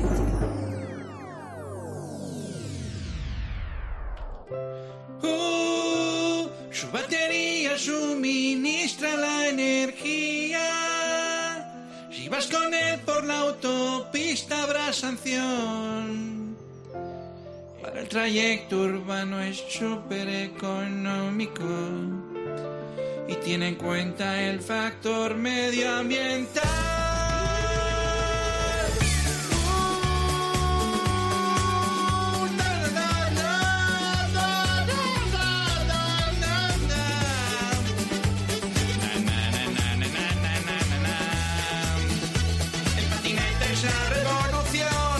Su batería suministra la energía. Si vas con él por la autopista habrá sanción. Para el trayecto urbano es súper económico. Y tiene en cuenta el factor medioambiental. El patinete es la revolución.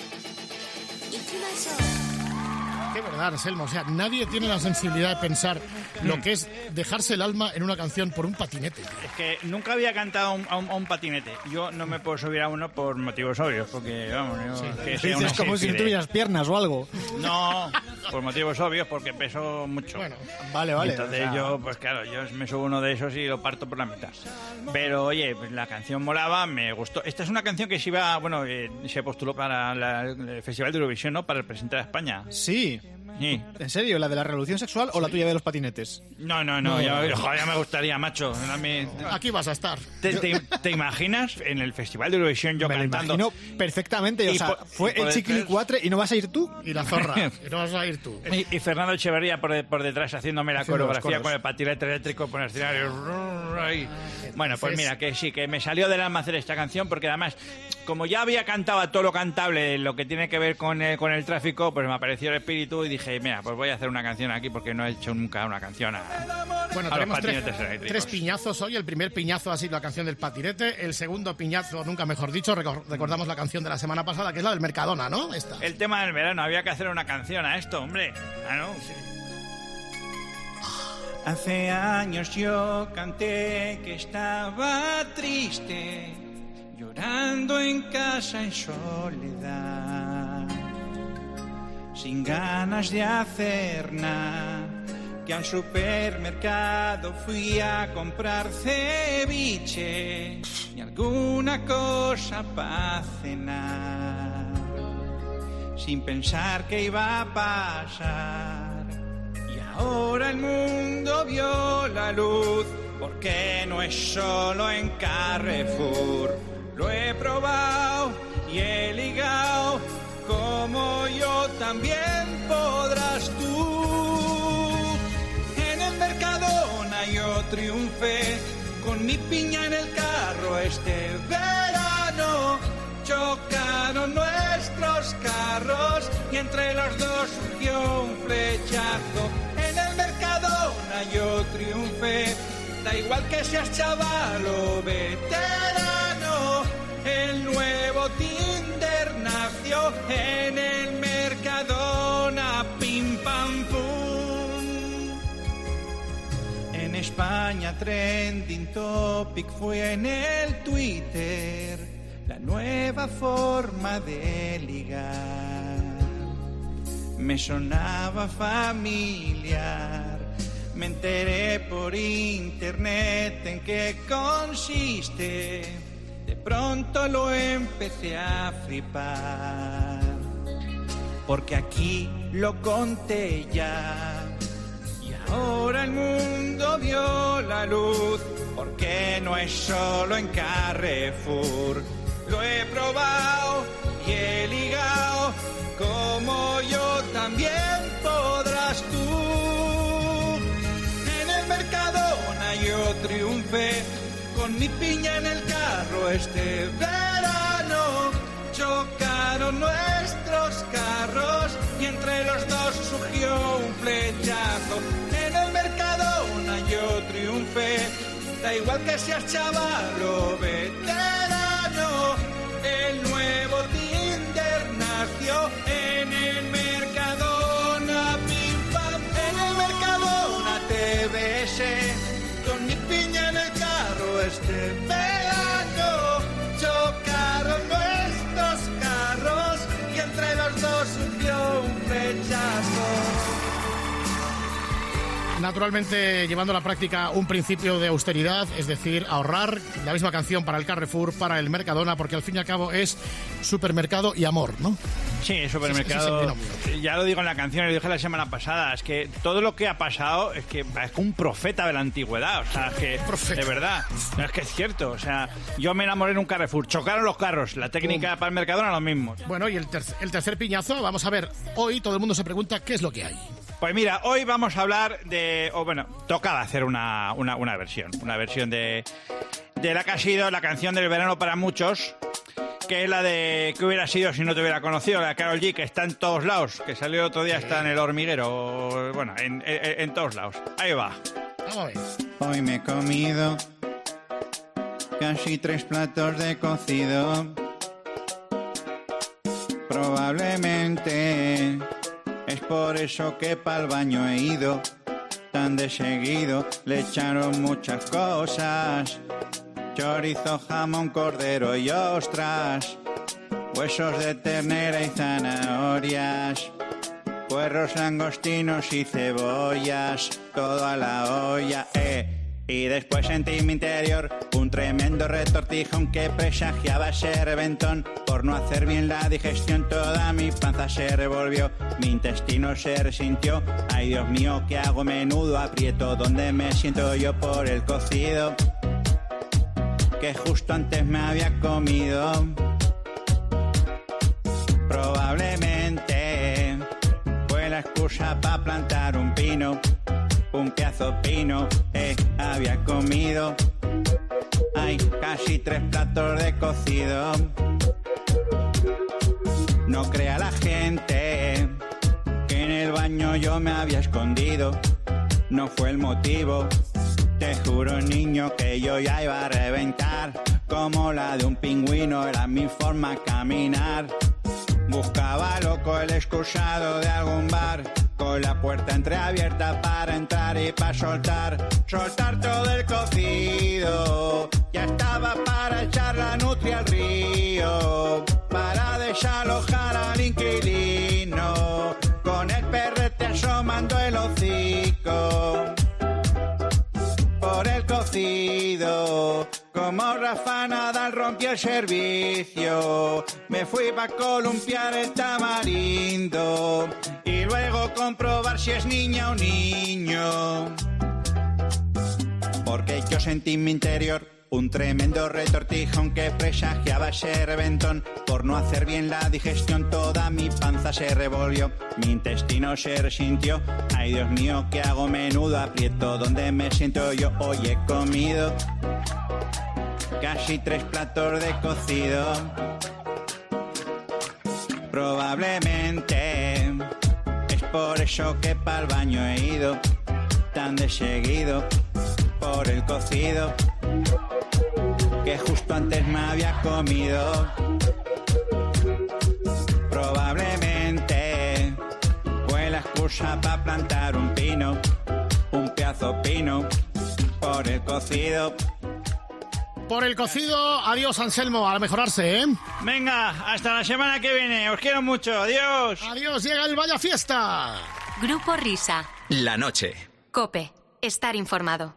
Qué verdad, Anselmo. O sea, nadie tiene la sensibilidad de pensar lo que es dejarse el alma en una canción por un patinete. Es que nunca había cantado a un patinete. Yo no me puedo subir a uno por motivos obvios, porque, vamos, Es como si no tuvieras piernas o algo. No, por motivos obvios, porque peso mucho. Bueno, vale. Entonces yo, pues claro, yo me subo uno de esos y lo parto por la mitad. Pero, oye, pues la canción molaba, me gustó. Esta es una canción que se iba, bueno, se postuló para el Festival de Eurovisión, ¿no? Para representar a España. Sí. ¿En serio? ¿La de la revolución sexual o la tuya de los patinetes? No, ya me gustaría, macho. Aquí vas a estar. ¿Te imaginas en el Festival de Eurovisión yo cantando? Me imagino perfectamente. O sea, fue el Chiquilicuatre y no vas a ir tú. Y la zorra. Y no vas a ir tú. Y Fernando Echeverría por detrás haciéndome la coreografía con el patinete eléctrico por el escenario. Bueno, pues mira, que sí, que me salió del alma hacer esta canción, porque además, como ya había cantado a todo lo cantable lo que tiene que ver con el tráfico, pues me apareció el espíritu y dije, mira, pues voy a hacer una canción aquí porque no he hecho nunca una canción Bueno, a los tenemos patinetes eléctricos. tres piñazos hoy. El primer piñazo ha sido la canción del patinete. El segundo piñazo, nunca mejor dicho, recordamos la canción de la semana pasada, que es la del Mercadona, ¿no? Esta. El tema del verano, había que hacer una canción a esto, hombre. ¿No? Sí. Hace años yo canté que estaba triste, llorando en casa en soledad, sin ganas de hacer nada, que al supermercado fui a comprar ceviche y alguna cosa para cenar, sin pensar que iba a pasar. Y ahora el mundo vio la luz, porque no es solo en Carrefour. Lo he probado y he ligado, como yo también podrás tú. En el Mercadona yo triunfé, con mi piña en el carro este verano. Chocaron nuestros carros y entre los dos surgió un flechazo. En el Mercadona yo triunfé, da igual que seas chaval o veterano, el nuevo Tinder nació en el Mercadona, pim pam pum. En España trending topic fue en el Twitter, la nueva forma de ligar. Me sonaba familiar, me enteré por internet en qué consiste. De pronto lo empecé a flipar, porque aquí lo conté ya. Y ahora el mundo vio la luz, porque no es solo en Carrefour. Lo he probado y he ligado, como yo también podrás tú. En el Mercadona yo triunfé, con mi piña en el carro este verano. Chocaron nuestros carros y entre los dos surgió un flechazo. En el Mercadona yo triunfé, da igual que seas chaval o veterano, el nuevo Tinder nació en el Mercadona, pim pam. En el Mercadona te besé, con mi piña en el carro este verano. Chocaron nuestros carros y entre los dos surgió un flechazo. Naturalmente, llevando a la práctica un principio de austeridad, es decir, ahorrar. La misma canción para el Carrefour, para el Mercadona, porque al fin y al cabo es supermercado y amor, ¿no? Sí, supermercado. Ya lo digo en la canción, lo dije la semana pasada, es que todo lo que ha pasado es que es un profeta de la antigüedad, o sea, es que de verdad, no, es que es cierto, o sea, yo me enamoré en un Carrefour, chocaron los carros, la técnica para el Mercadona lo mismo. Bueno, y el tercer piñazo, vamos a ver, hoy todo el mundo se pregunta qué es lo que hay. Pues mira, hoy vamos a hablar de... tocaba hacer una versión de la que ha sido la canción del verano para muchos, que es la de ¿qué hubiera sido si no te hubiera conocido? La de Karol G, que está en todos lados, que salió el otro día, está en El Hormiguero, bueno, en todos lados. Ahí va. Vamos a ver. Hoy me he comido casi 3 platos de cocido. Probablemente es por eso que pa'l baño he ido tan de seguido. Le echaron muchas cosas: chorizo, jamón, cordero y ostras, huesos de ternera y zanahorias, puerros, langostinos y cebollas, todo a la olla, Y después sentí en mi interior un tremendo retortijón que presagiaba ser reventón. Por no hacer bien la digestión toda mi panza se revolvió, mi intestino se resintió. Ay Dios mío, ¿qué hago? Menudo aprieto, ¿dónde me siento yo por el cocido que justo antes me había comido? Probablemente fue la excusa para plantar un pino, un pedazo pino, había comido. Hay casi 3 platos de cocido. No crea la gente que en el baño yo me había escondido. No fue el motivo. Te juro, niño, que yo ya iba a reventar. Como la de un pingüino era mi forma de caminar. Buscaba loco el excusado de algún bar, con la puerta entreabierta para entrar y para soltar todo el cocido. Ya estaba para echar la nutria al río, para desalojar al inquilino, con el perrete asomando el hocico. Por el cocido, como Rafa Nadal rompió el servicio, me fui pa' columpiar el tamarindo y luego comprobar si es niña o niño. Porque yo sentí en mi interior un tremendo retortijón que presagiaba ser reventón. Por no hacer bien la digestión toda mi panza se revolvió, mi intestino se resintió. Ay Dios mío, ¿qué hago? Menudo aprieto, ¿dónde me siento yo? Hoy he comido casi 3 platos de cocido. Probablemente es por eso que pa'l baño he ido tan de seguido por el cocido que justo antes me había comido. Probablemente fue la excusa para plantar un pino, un pedazo pino por el cocido. Por el cocido, adiós Anselmo, a mejorarse, ¿eh? Venga, hasta la semana que viene, os quiero mucho, adiós. Adiós, llega el Vaya Fiesta. Grupo Risa. La noche. COPE. Estar informado.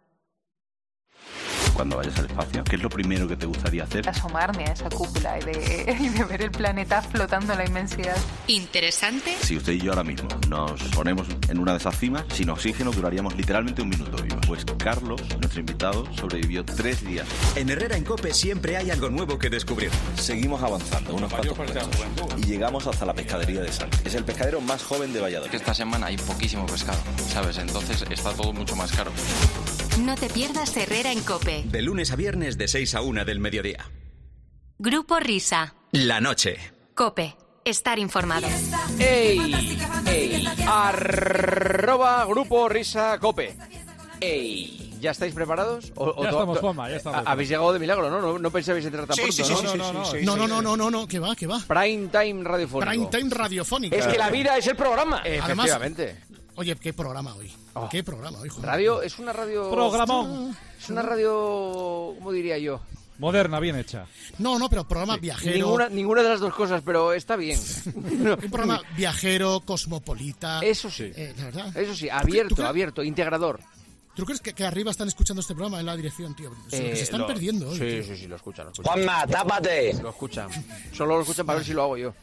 Cuando vayas al espacio, ¿qué es lo primero que te gustaría hacer? Asomarme a esa cúpula y de ver el planeta flotando en la inmensidad. ¿Interesante? Si usted y yo ahora mismo nos ponemos en una de esas cimas, sin oxígeno duraríamos literalmente un minuto vivo. Pues Carlos, nuestro invitado, sobrevivió 3 días. En Herrera en COPE siempre hay algo nuevo que descubrir. Seguimos avanzando unos cuantos metros y llegamos hasta la pescadería de Santi. Es el pescadero más joven de Valladolid. Esta semana hay poquísimo pescado, ¿sabes? Entonces está todo mucho más caro. No te pierdas Herrera en COPE. De lunes a viernes de 6 a 1 del mediodía. Grupo Risa. La noche. COPE. Estar informado. ¡Ey! ¡Ey! @ Grupo Risa COPE. ¡Ey! ¿Ya estáis preparados? Ya estamos, Juanma, ya estamos. Habéis llegado de milagro, ¿no? No pensabais entrar tan pronto, No, ¿qué va? Prime Time radiofónico. Prime Time radiofónico. Es que la vida es el programa. Efectivamente. Oye, ¿qué programa hoy? ¿Qué programa hoy, joder? Radio, es una radio... Programón. Es una radio, ¿cómo diría yo? Moderna, bien hecha. No, pero programa viajero. Ninguna de las dos cosas, pero está bien. Un programa viajero, cosmopolita. Eso sí. La verdad. Eso sí, abierto, integrador. ¿Tú crees que arriba están escuchando este programa en la dirección, tío? Se están perdiendo hoy. Sí, lo escuchan. Juanma, tápate. Lo escuchan. Solo lo escuchan para ver si lo hago yo.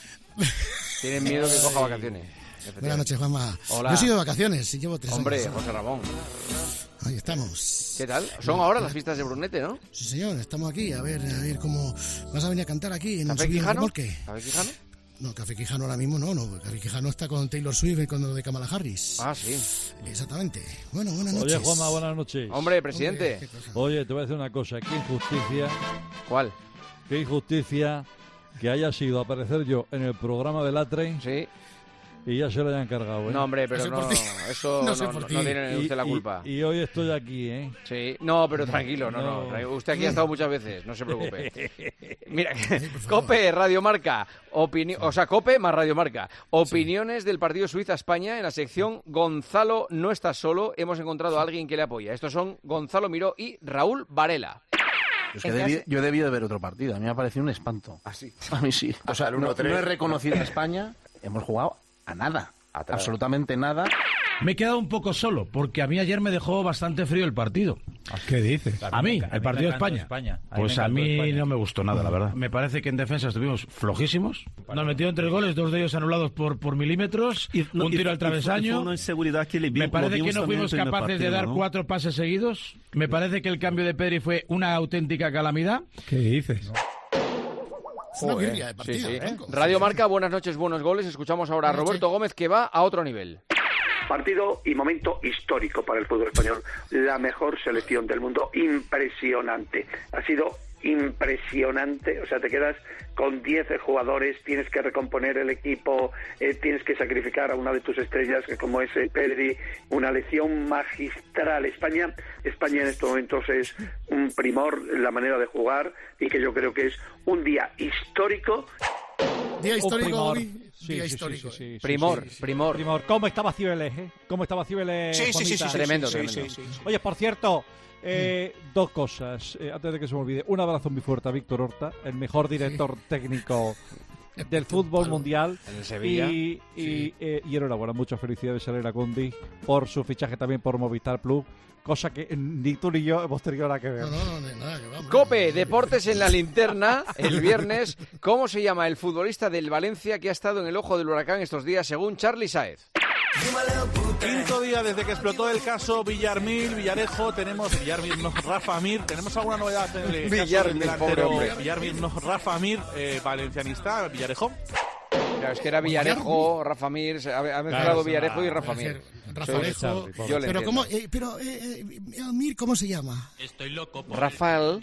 Tienen miedo que coja vacaciones. Buenas noches, Juanma. Hola. Yo he sido de vacaciones y llevo 3 años. Hombre, José Ramón. Ahí estamos. ¿Qué tal? Son ahora las fiestas de Brunete, ¿no? Sí, señor, estamos aquí. A ver cómo vas a venir a cantar aquí en ¿Café Quijano? ¿Café Quijano? No, Café Quijano ahora mismo no. Café Quijano está con Taylor Swift y con lo de Kamala Harris. Ah, sí. Exactamente. Bueno, buenas noches. Oye, Juanma, buenas noches. Hombre, presidente. Oye, te voy a decir una cosa. Qué injusticia. ¿Cuál? Qué injusticia que haya sido aparecer yo en el programa de Latre. Sí. Y ya se lo hayan cargado, ¿eh? No, hombre, pero eso no tiene usted la culpa. Y hoy estoy aquí, ¿eh? Sí. No, pero tranquilo, no. Usted aquí ha estado muchas veces, no se preocupe. Mira, COPE, Radio Marca. COPE más Radio Marca. Opiniones del partido Suiza-España en la sección Gonzalo no está solo. Hemos encontrado a alguien que le apoya. Estos son Gonzalo Miró y Raúl Varela. Es que yo debí de ver otro partido. A mí me ha parecido un espanto. ¿Ah, sí? A mí sí. O sea, no he reconocido a España. Hemos jugado a nada. Absolutamente nada. Me he quedado un poco solo, porque a mí ayer me dejó bastante frío el partido. ¿Qué dices? A mí, el partido de España. Pues a mí no me gustó nada, la verdad. Me parece que en defensa estuvimos flojísimos. Nos metieron 3 goles, 2 de ellos anulados por milímetros, un tiro al travesaño. Me parece que no fuimos capaces de dar 4 pases seguidos. Me parece que el cambio de Pedri fue una auténtica calamidad. ¿Qué dices? Una birria de partido, sí. Radio Marca, buenas noches, buenos goles. Escuchamos ahora a Roberto Gómez, que va a otro nivel. Partido y momento histórico para el fútbol español. La mejor selección del mundo. Impresionante. Ha sido impresionante. O sea, te quedas con 10 jugadores, tienes que recomponer el equipo, tienes que sacrificar a una de tus estrellas, que como es Pedri, una lección magistral. España en estos momentos es un primor en la manera de jugar y que yo creo que es un día histórico. Día histórico hoy. Día histórico. Sí. Primor. ¿Cómo estaba Cibeles, Sí. Tremendo. Oye, por cierto, 2 cosas, antes de que se me olvide. Un abrazo muy fuerte a Víctor Horta, el mejor director técnico del fútbol mundial. En el Sevilla. Y enhorabuena, muchas felicidades a Elena Condi por su fichaje también por Movistar Plus. Cosa que ni tú ni yo hemos tenido nada que ver. No, nada que vamos. COPE, deportes en la linterna, el viernes. ¿Cómo se llama el futbolista del Valencia que ha estado en el ojo del huracán estos días, según Charly Sáez? 5 días desde que explotó el caso Villarmil, Villarejo, tenemos Villarmil, no, Rafa Mir, ¿tenemos alguna novedad en el caso del delantero Villarmil, no, Rafa Mir, valencianista, Villarejo? Claro, es que era Villarejo, Rafa Mir, ha mezclado Villarejo y Rafa Mir. Rafaelejo. Pero ¿cómo? Mir, ¿cómo se llama? Estoy loco. Rafael.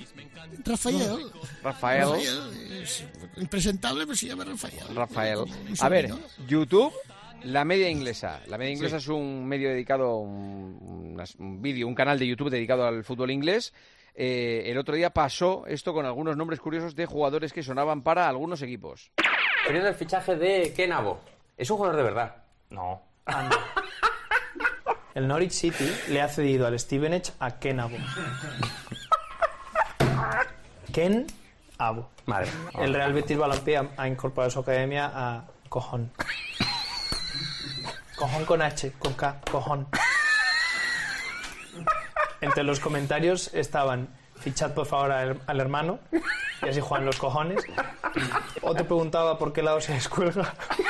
Es impresentable, pero se llama Rafael. A ver, YouTube, la media inglesa. La media inglesa es un medio dedicado, un vídeo, un canal de YouTube dedicado al fútbol inglés. El otro día pasó esto con algunos nombres curiosos de jugadores que sonaban para algunos equipos. Teniendo el fichaje de Ken Abo. ¿Es un jugador de verdad? No. El Norwich City le ha cedido al Stevenage a Ken Abo. Ken Abo. Vale. El Real Betis Balompié ha incorporado a su academia a Cojón. Cojón con H, con K, Cojón. Entre los comentarios estaban: fichad por favor al hermano, y así juegan los cojones. Otro preguntaba por qué lado se descuelga.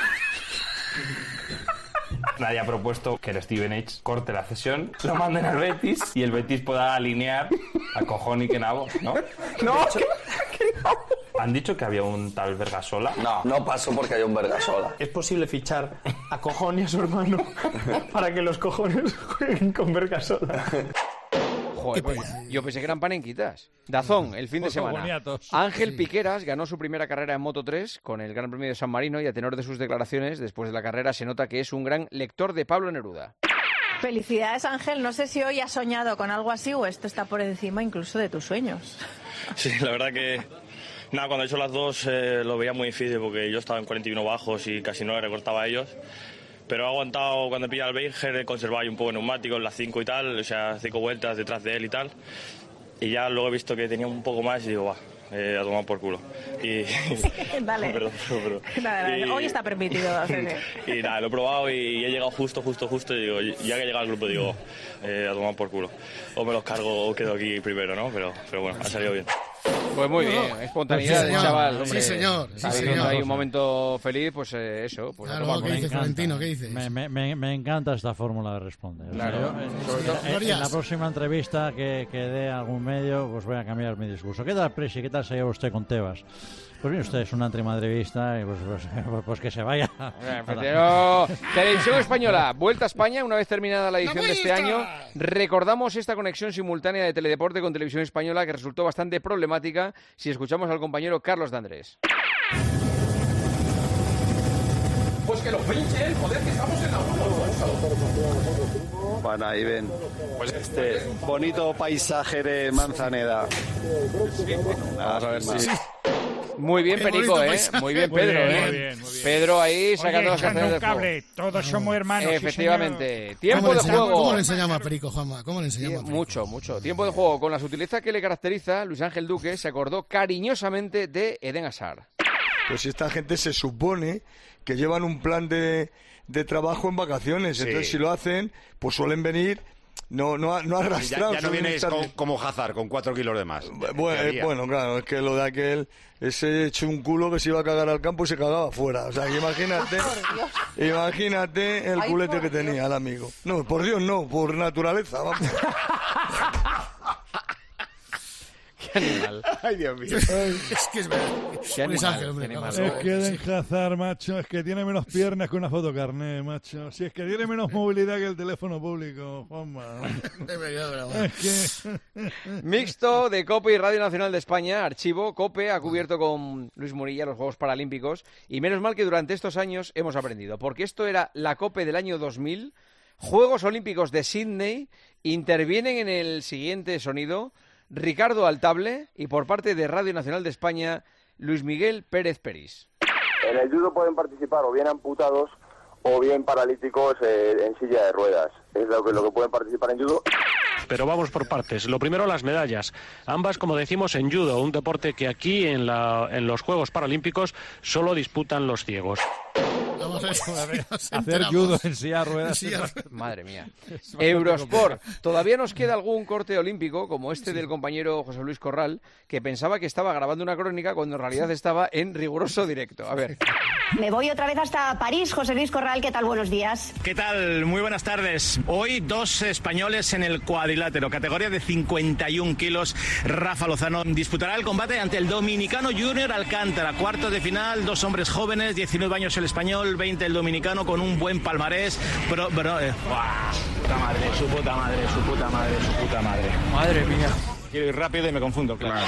Nadie ha propuesto que el Stevenage corte la cesión, lo manden al Betis y el Betis pueda alinear a Cojón y Kenabo, ¿no? No, ¿Han dicho que había un tal Vergasola? No pasó porque hay un Vergasola. ¿Es posible fichar a Cojón y a su hermano para que los cojones jueguen con Vergasola? Joder, pues, yo pensé que eran panenquitas. Dazón, el fin de semana. Ángel Piqueras ganó su primera carrera en Moto 3 con el Gran Premio de San Marino y a tenor de sus declaraciones, después de la carrera se nota que es un gran lector de Pablo Neruda. Felicidades, Ángel. No sé si hoy has soñado con algo así o esto está por encima incluso de tus sueños. Sí, la verdad que... cuando he hecho las dos lo veía muy difícil porque yo estaba en 41 bajos y casi no le recortaba a ellos. Pero he aguantado cuando pilla el Beiger, he conservado ahí un poco de neumáticos, las 5 y tal, o sea, 5 vueltas detrás de él y tal. Y ya luego he visto que tenía un poco más y digo, va, a tomar por culo. Y... Dale. Perdón. Dale. Hoy está permitido hacer. Y nada, lo he probado y he llegado justo y digo, ya que he llegado al grupo digo, a tomar por culo. O me los cargo o quedo aquí primero, ¿no? Pero bueno, ha salido bien. Pues muy bien, espontaneidad del chaval. Hombre, sí, señor. Hay un momento feliz, pues eso. Pues claro, ¿qué dice Florentino? ¿Qué dices? Me encanta esta fórmula de responder. Claro. En la próxima entrevista que dé algún medio, pues voy a cambiar mi discurso. ¿Qué tal, Presi? ¿Qué tal se lleva usted con Tebas? Pues bien, usted es un antimadridista y pues que se vaya. Pero Televisión Española, vuelta a España una vez terminada la edición de este año. Recordamos esta conexión simultánea de Teledeporte con Televisión Española que resultó bastante problemática si escuchamos al compañero Carlos de Andrés. Pues que lo pinchen, joder, que estamos en la 1. Bueno, ahí ven. Pues este bonito paisaje de Manzaneda. Vamos a ver más. Muy bien, Perico, Muy bien, Pedro, Muy bien. Pedro ahí sacando las castañas del cable. Todos somos hermanos. Efectivamente. Sí, Tiempo de juego. ¿Cómo le enseñamos a Perico, Juanma? ¿Cómo le enseñamos a Perico? Mucho. Tiempo de juego. Con la sutileza que le caracteriza, Luis Ángel Duque se acordó cariñosamente de Eden Hazard. Pues esta gente se supone que llevan un plan de trabajo en vacaciones. Sí. Entonces, si lo hacen, pues suelen venir... No arrastrados. Ya no vienes como Hazard, con 4 kilos de más. Bueno, claro, es que lo de aquel, ese hecho un culo que se iba a cagar al campo y se cagaba fuera. O sea, que imagínate el culete que tenía el amigo. No, por Dios no, por naturaleza. Vamos. Qué animal. Ay, Dios mío. Es que es verdad. Qué animal. Es que Eden Hazard, macho, es que tiene menos piernas que una fotocarné, macho. Si es que tiene menos movilidad que el teléfono público, Juanma. Mixto de COPE y Radio Nacional de España, archivo. COPE ha cubierto con Luis Murilla los Juegos Paralímpicos y menos mal que durante estos años hemos aprendido, porque esto era la COPE del año 2000, Juegos Olímpicos de Sydney, intervienen en el siguiente sonido Ricardo Altable y por parte de Radio Nacional de España, Luis Miguel Pérez Peris. En el judo pueden participar o bien amputados o bien paralíticos en silla de ruedas. Es lo que pueden participar en judo. Pero vamos por partes. Lo primero, las medallas. Ambas, como decimos, en judo, un deporte que aquí en los Juegos Paralímpicos solo disputan los ciegos. Vamos Hacer judo en silla de ruedas. Madre mía. Eurosport. Todavía nos queda algún corte olímpico, como este del compañero José Luis Corral, que pensaba que estaba grabando una crónica cuando en realidad estaba en riguroso directo. A ver. Me voy otra vez hasta París. José Luis Corral, ¿qué tal? Buenos días. ¿Qué tal? Muy buenas tardes. Hoy 2 españoles en el cuadrilátero, categoría de 51 kilos. Rafa Lozano disputará el combate ante el dominicano Junior Alcántara. Cuartos de final, 2 hombres jóvenes, 19 años el español, 20 el dominicano, con un buen palmarés. Puta madre, su puta madre. Madre mía. Quiero ir rápido y me confundo, claro.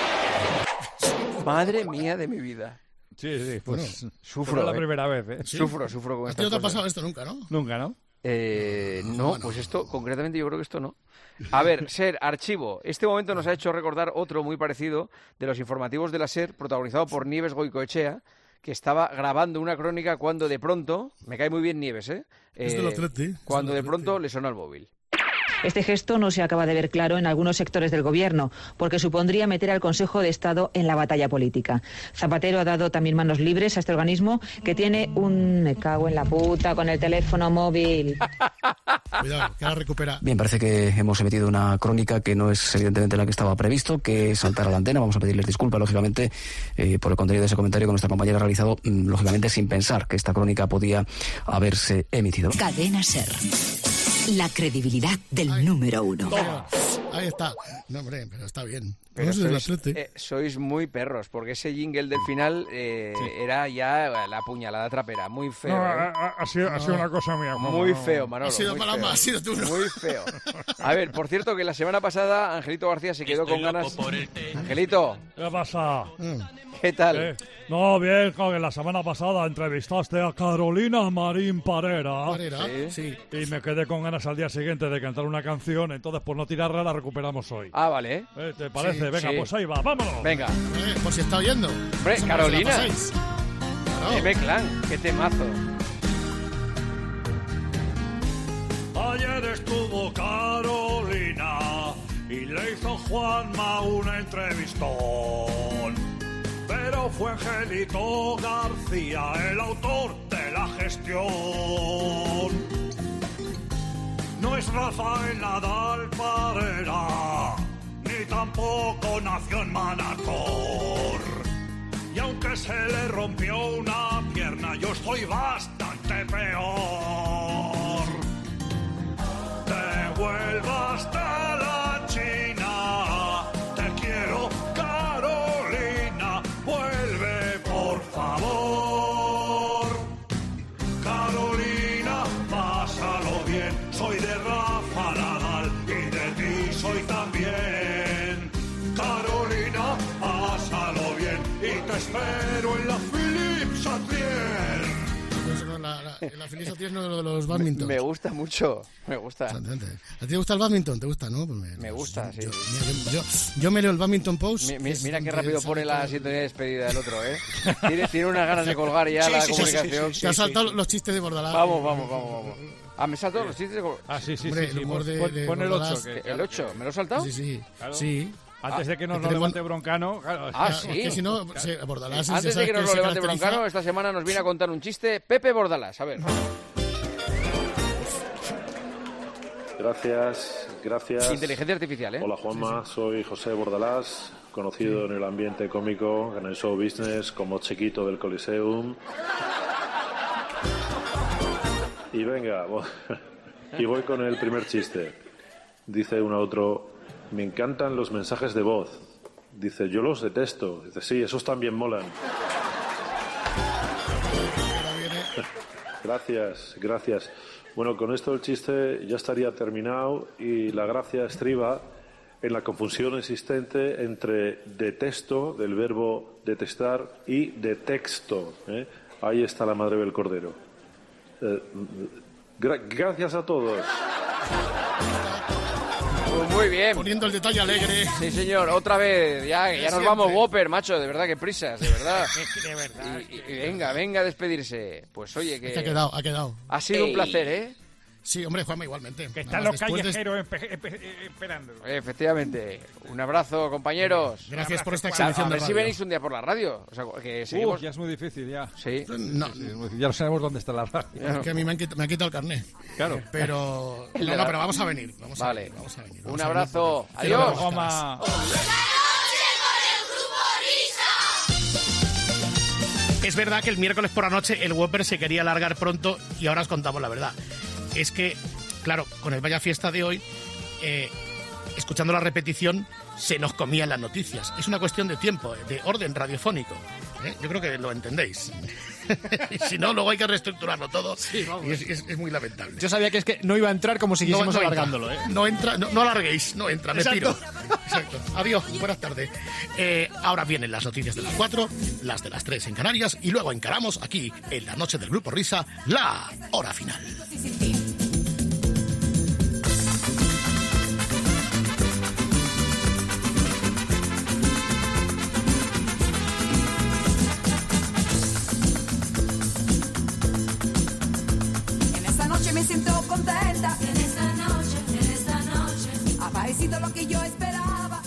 Madre mía de mi vida. Sí, pues bueno, sufro. Es la primera vez, ¿eh? ¿Sí? Sufro con esto. ¿A ti no te ha pasado esto nunca, no? Nunca, ¿no? No, bueno. Pues esto, concretamente yo creo que esto no. A ver, SER, archivo. Este momento nos ha hecho recordar otro muy parecido de los informativos de la SER, protagonizado por Nieves Goicoechea, que estaba grabando una crónica cuando de pronto, me cae muy bien Nieves, Es del Atleti. Cuando de pronto le sonó el móvil. Este gesto no se acaba de ver claro en algunos sectores del Gobierno, porque supondría meter al Consejo de Estado en la batalla política. Zapatero ha dado también manos libres a este organismo que tiene un... Me cago en la puta con el teléfono móvil. Cuidado, que la recupera. Bien, parece que hemos emitido una crónica que no es evidentemente la que estaba previsto, que es saltar a la antena. Vamos a pedirles disculpas, lógicamente, por el contenido de ese comentario que nuestra compañera ha realizado, lógicamente sin pensar que esta crónica podía haberse emitido. Cadena SER. La credibilidad del número 1. Ahí está. No, hombre, pero está bien. Pero sois muy perros, porque ese jingle del final era ya la puñalada trapera. Muy feo. No, ha sido una cosa mía. Muy feo, Manolo. Ha sido Paloma, ha sido tú. Muy feo. A ver, por cierto, que la semana pasada Angelito García se quedó con ganas... Angelito. ¿Qué pasa? ¿Qué tal? No, bien, que la semana pasada entrevistaste a Carolina Marín Parera. Sí. Y me quedé con ganas al día siguiente de cantar una canción, entonces por no tirarla la recuperamos hoy. Ah, vale. ¿Te parece? Venga, pues ahí va, vámonos. Venga. Por si está oyendo. Hombre, Carolina. M-Clan, qué temazo. Ayer estuvo Carolina y le hizo Juanma una entrevistón. Pero fue Angelito García el autor de la gestión. No es Rafael Nadal Parera, ni tampoco nació en Manacor. Y aunque se le rompió una pierna, yo estoy bastante peor. Te vuelvas hasta la China, te quiero, Carolina, vuelve por favor. Carolina, pásalo bien, soy de Rafa Nadal y de ti soy también. Carolina, pásalo bien y te espero en la Philips Atier. La Philips Atier no es lo de los badminton. Me gusta mucho, me gusta. ¿A ti te gusta el badminton? ¿Te gusta, no? Pues me gusta, sí. Yo me leo el Badminton Post. Mira qué rápido pone la sintonía de despedida del otro, ¿eh? Tiene unas ganas de colgar ya la comunicación. Te has saltado los chistes de Bordalás. Vamos. Ah, me he saltado los chistes de Bordalás. Ah, sí. Pon el 8. ¿El 8? ¿Me lo he saltado? Sí. Claro. Sí. Antes de que nos lo levante Broncano. Claro. Sí. Es que si no, Bordalás... Antes de que nos lo levante Broncano, esta semana nos viene a contar un chiste Pepe Bordalás. A ver. Gracias. Inteligencia artificial, ¿eh? Hola, Juanma. Soy José Bordalás, conocido en el ambiente cómico, en el show business, como Chiquito del Coliseum. Y venga, y voy con el primer chiste. Dice uno a otro: me encantan los mensajes de voz. Dice: yo los detesto. Dice: sí, esos también molan. Gracias. Bueno, con esto el chiste ya estaría terminado y la gracia estriba en la confusión existente entre detesto, del verbo detestar, y de texto. Ahí está la madre del cordero. Gracias a todos. Pues muy bien. Poniendo el detalle alegre. Sí, señor. Otra vez. Ya nos vamos, Whopper, macho. De verdad, que prisas. De verdad. De verdad. Y venga a despedirse. Pues oye, que... Ha quedado. Ha sido un placer, ¿eh? Sí, hombre, Juanma, igualmente. Que están los callejeros esperando. Efectivamente. Un abrazo, compañeros. Gracias por esta exhibición de radio. A ver si venís un día por la radio. O sea, que seguimos... ya es muy difícil, ya. Sí. No. Sí, es muy difícil. Ya no sabemos dónde está la radio. Es que a mí me han quitado el carnet. Claro. Pero... No, pero vamos a venir. Vamos a venir. Un abrazo. Adiós. Goma. Es verdad que el miércoles por la noche el Whopper se quería alargar pronto y ahora os contamos la verdad. Es que, claro, con el Vaya Fiesta de hoy, escuchando la repetición, se nos comían las noticias. Es una cuestión de tiempo, de orden radiofónico. Yo creo que lo entendéis. Y si no, luego hay que reestructurarlo todo. Sí, y es muy lamentable. Yo sabía que es que no iba a entrar como si quisiésemos alargándolo. No entra, no alarguéis, no entra, me piro. Exacto. Adiós, buenas tardes. Ahora vienen las noticias de las 4, las de las 3 en Canarias y luego encaramos aquí, en la noche del Grupo Risa, la hora final. Me siento contenta en esta noche ha parecido lo que yo esperaba.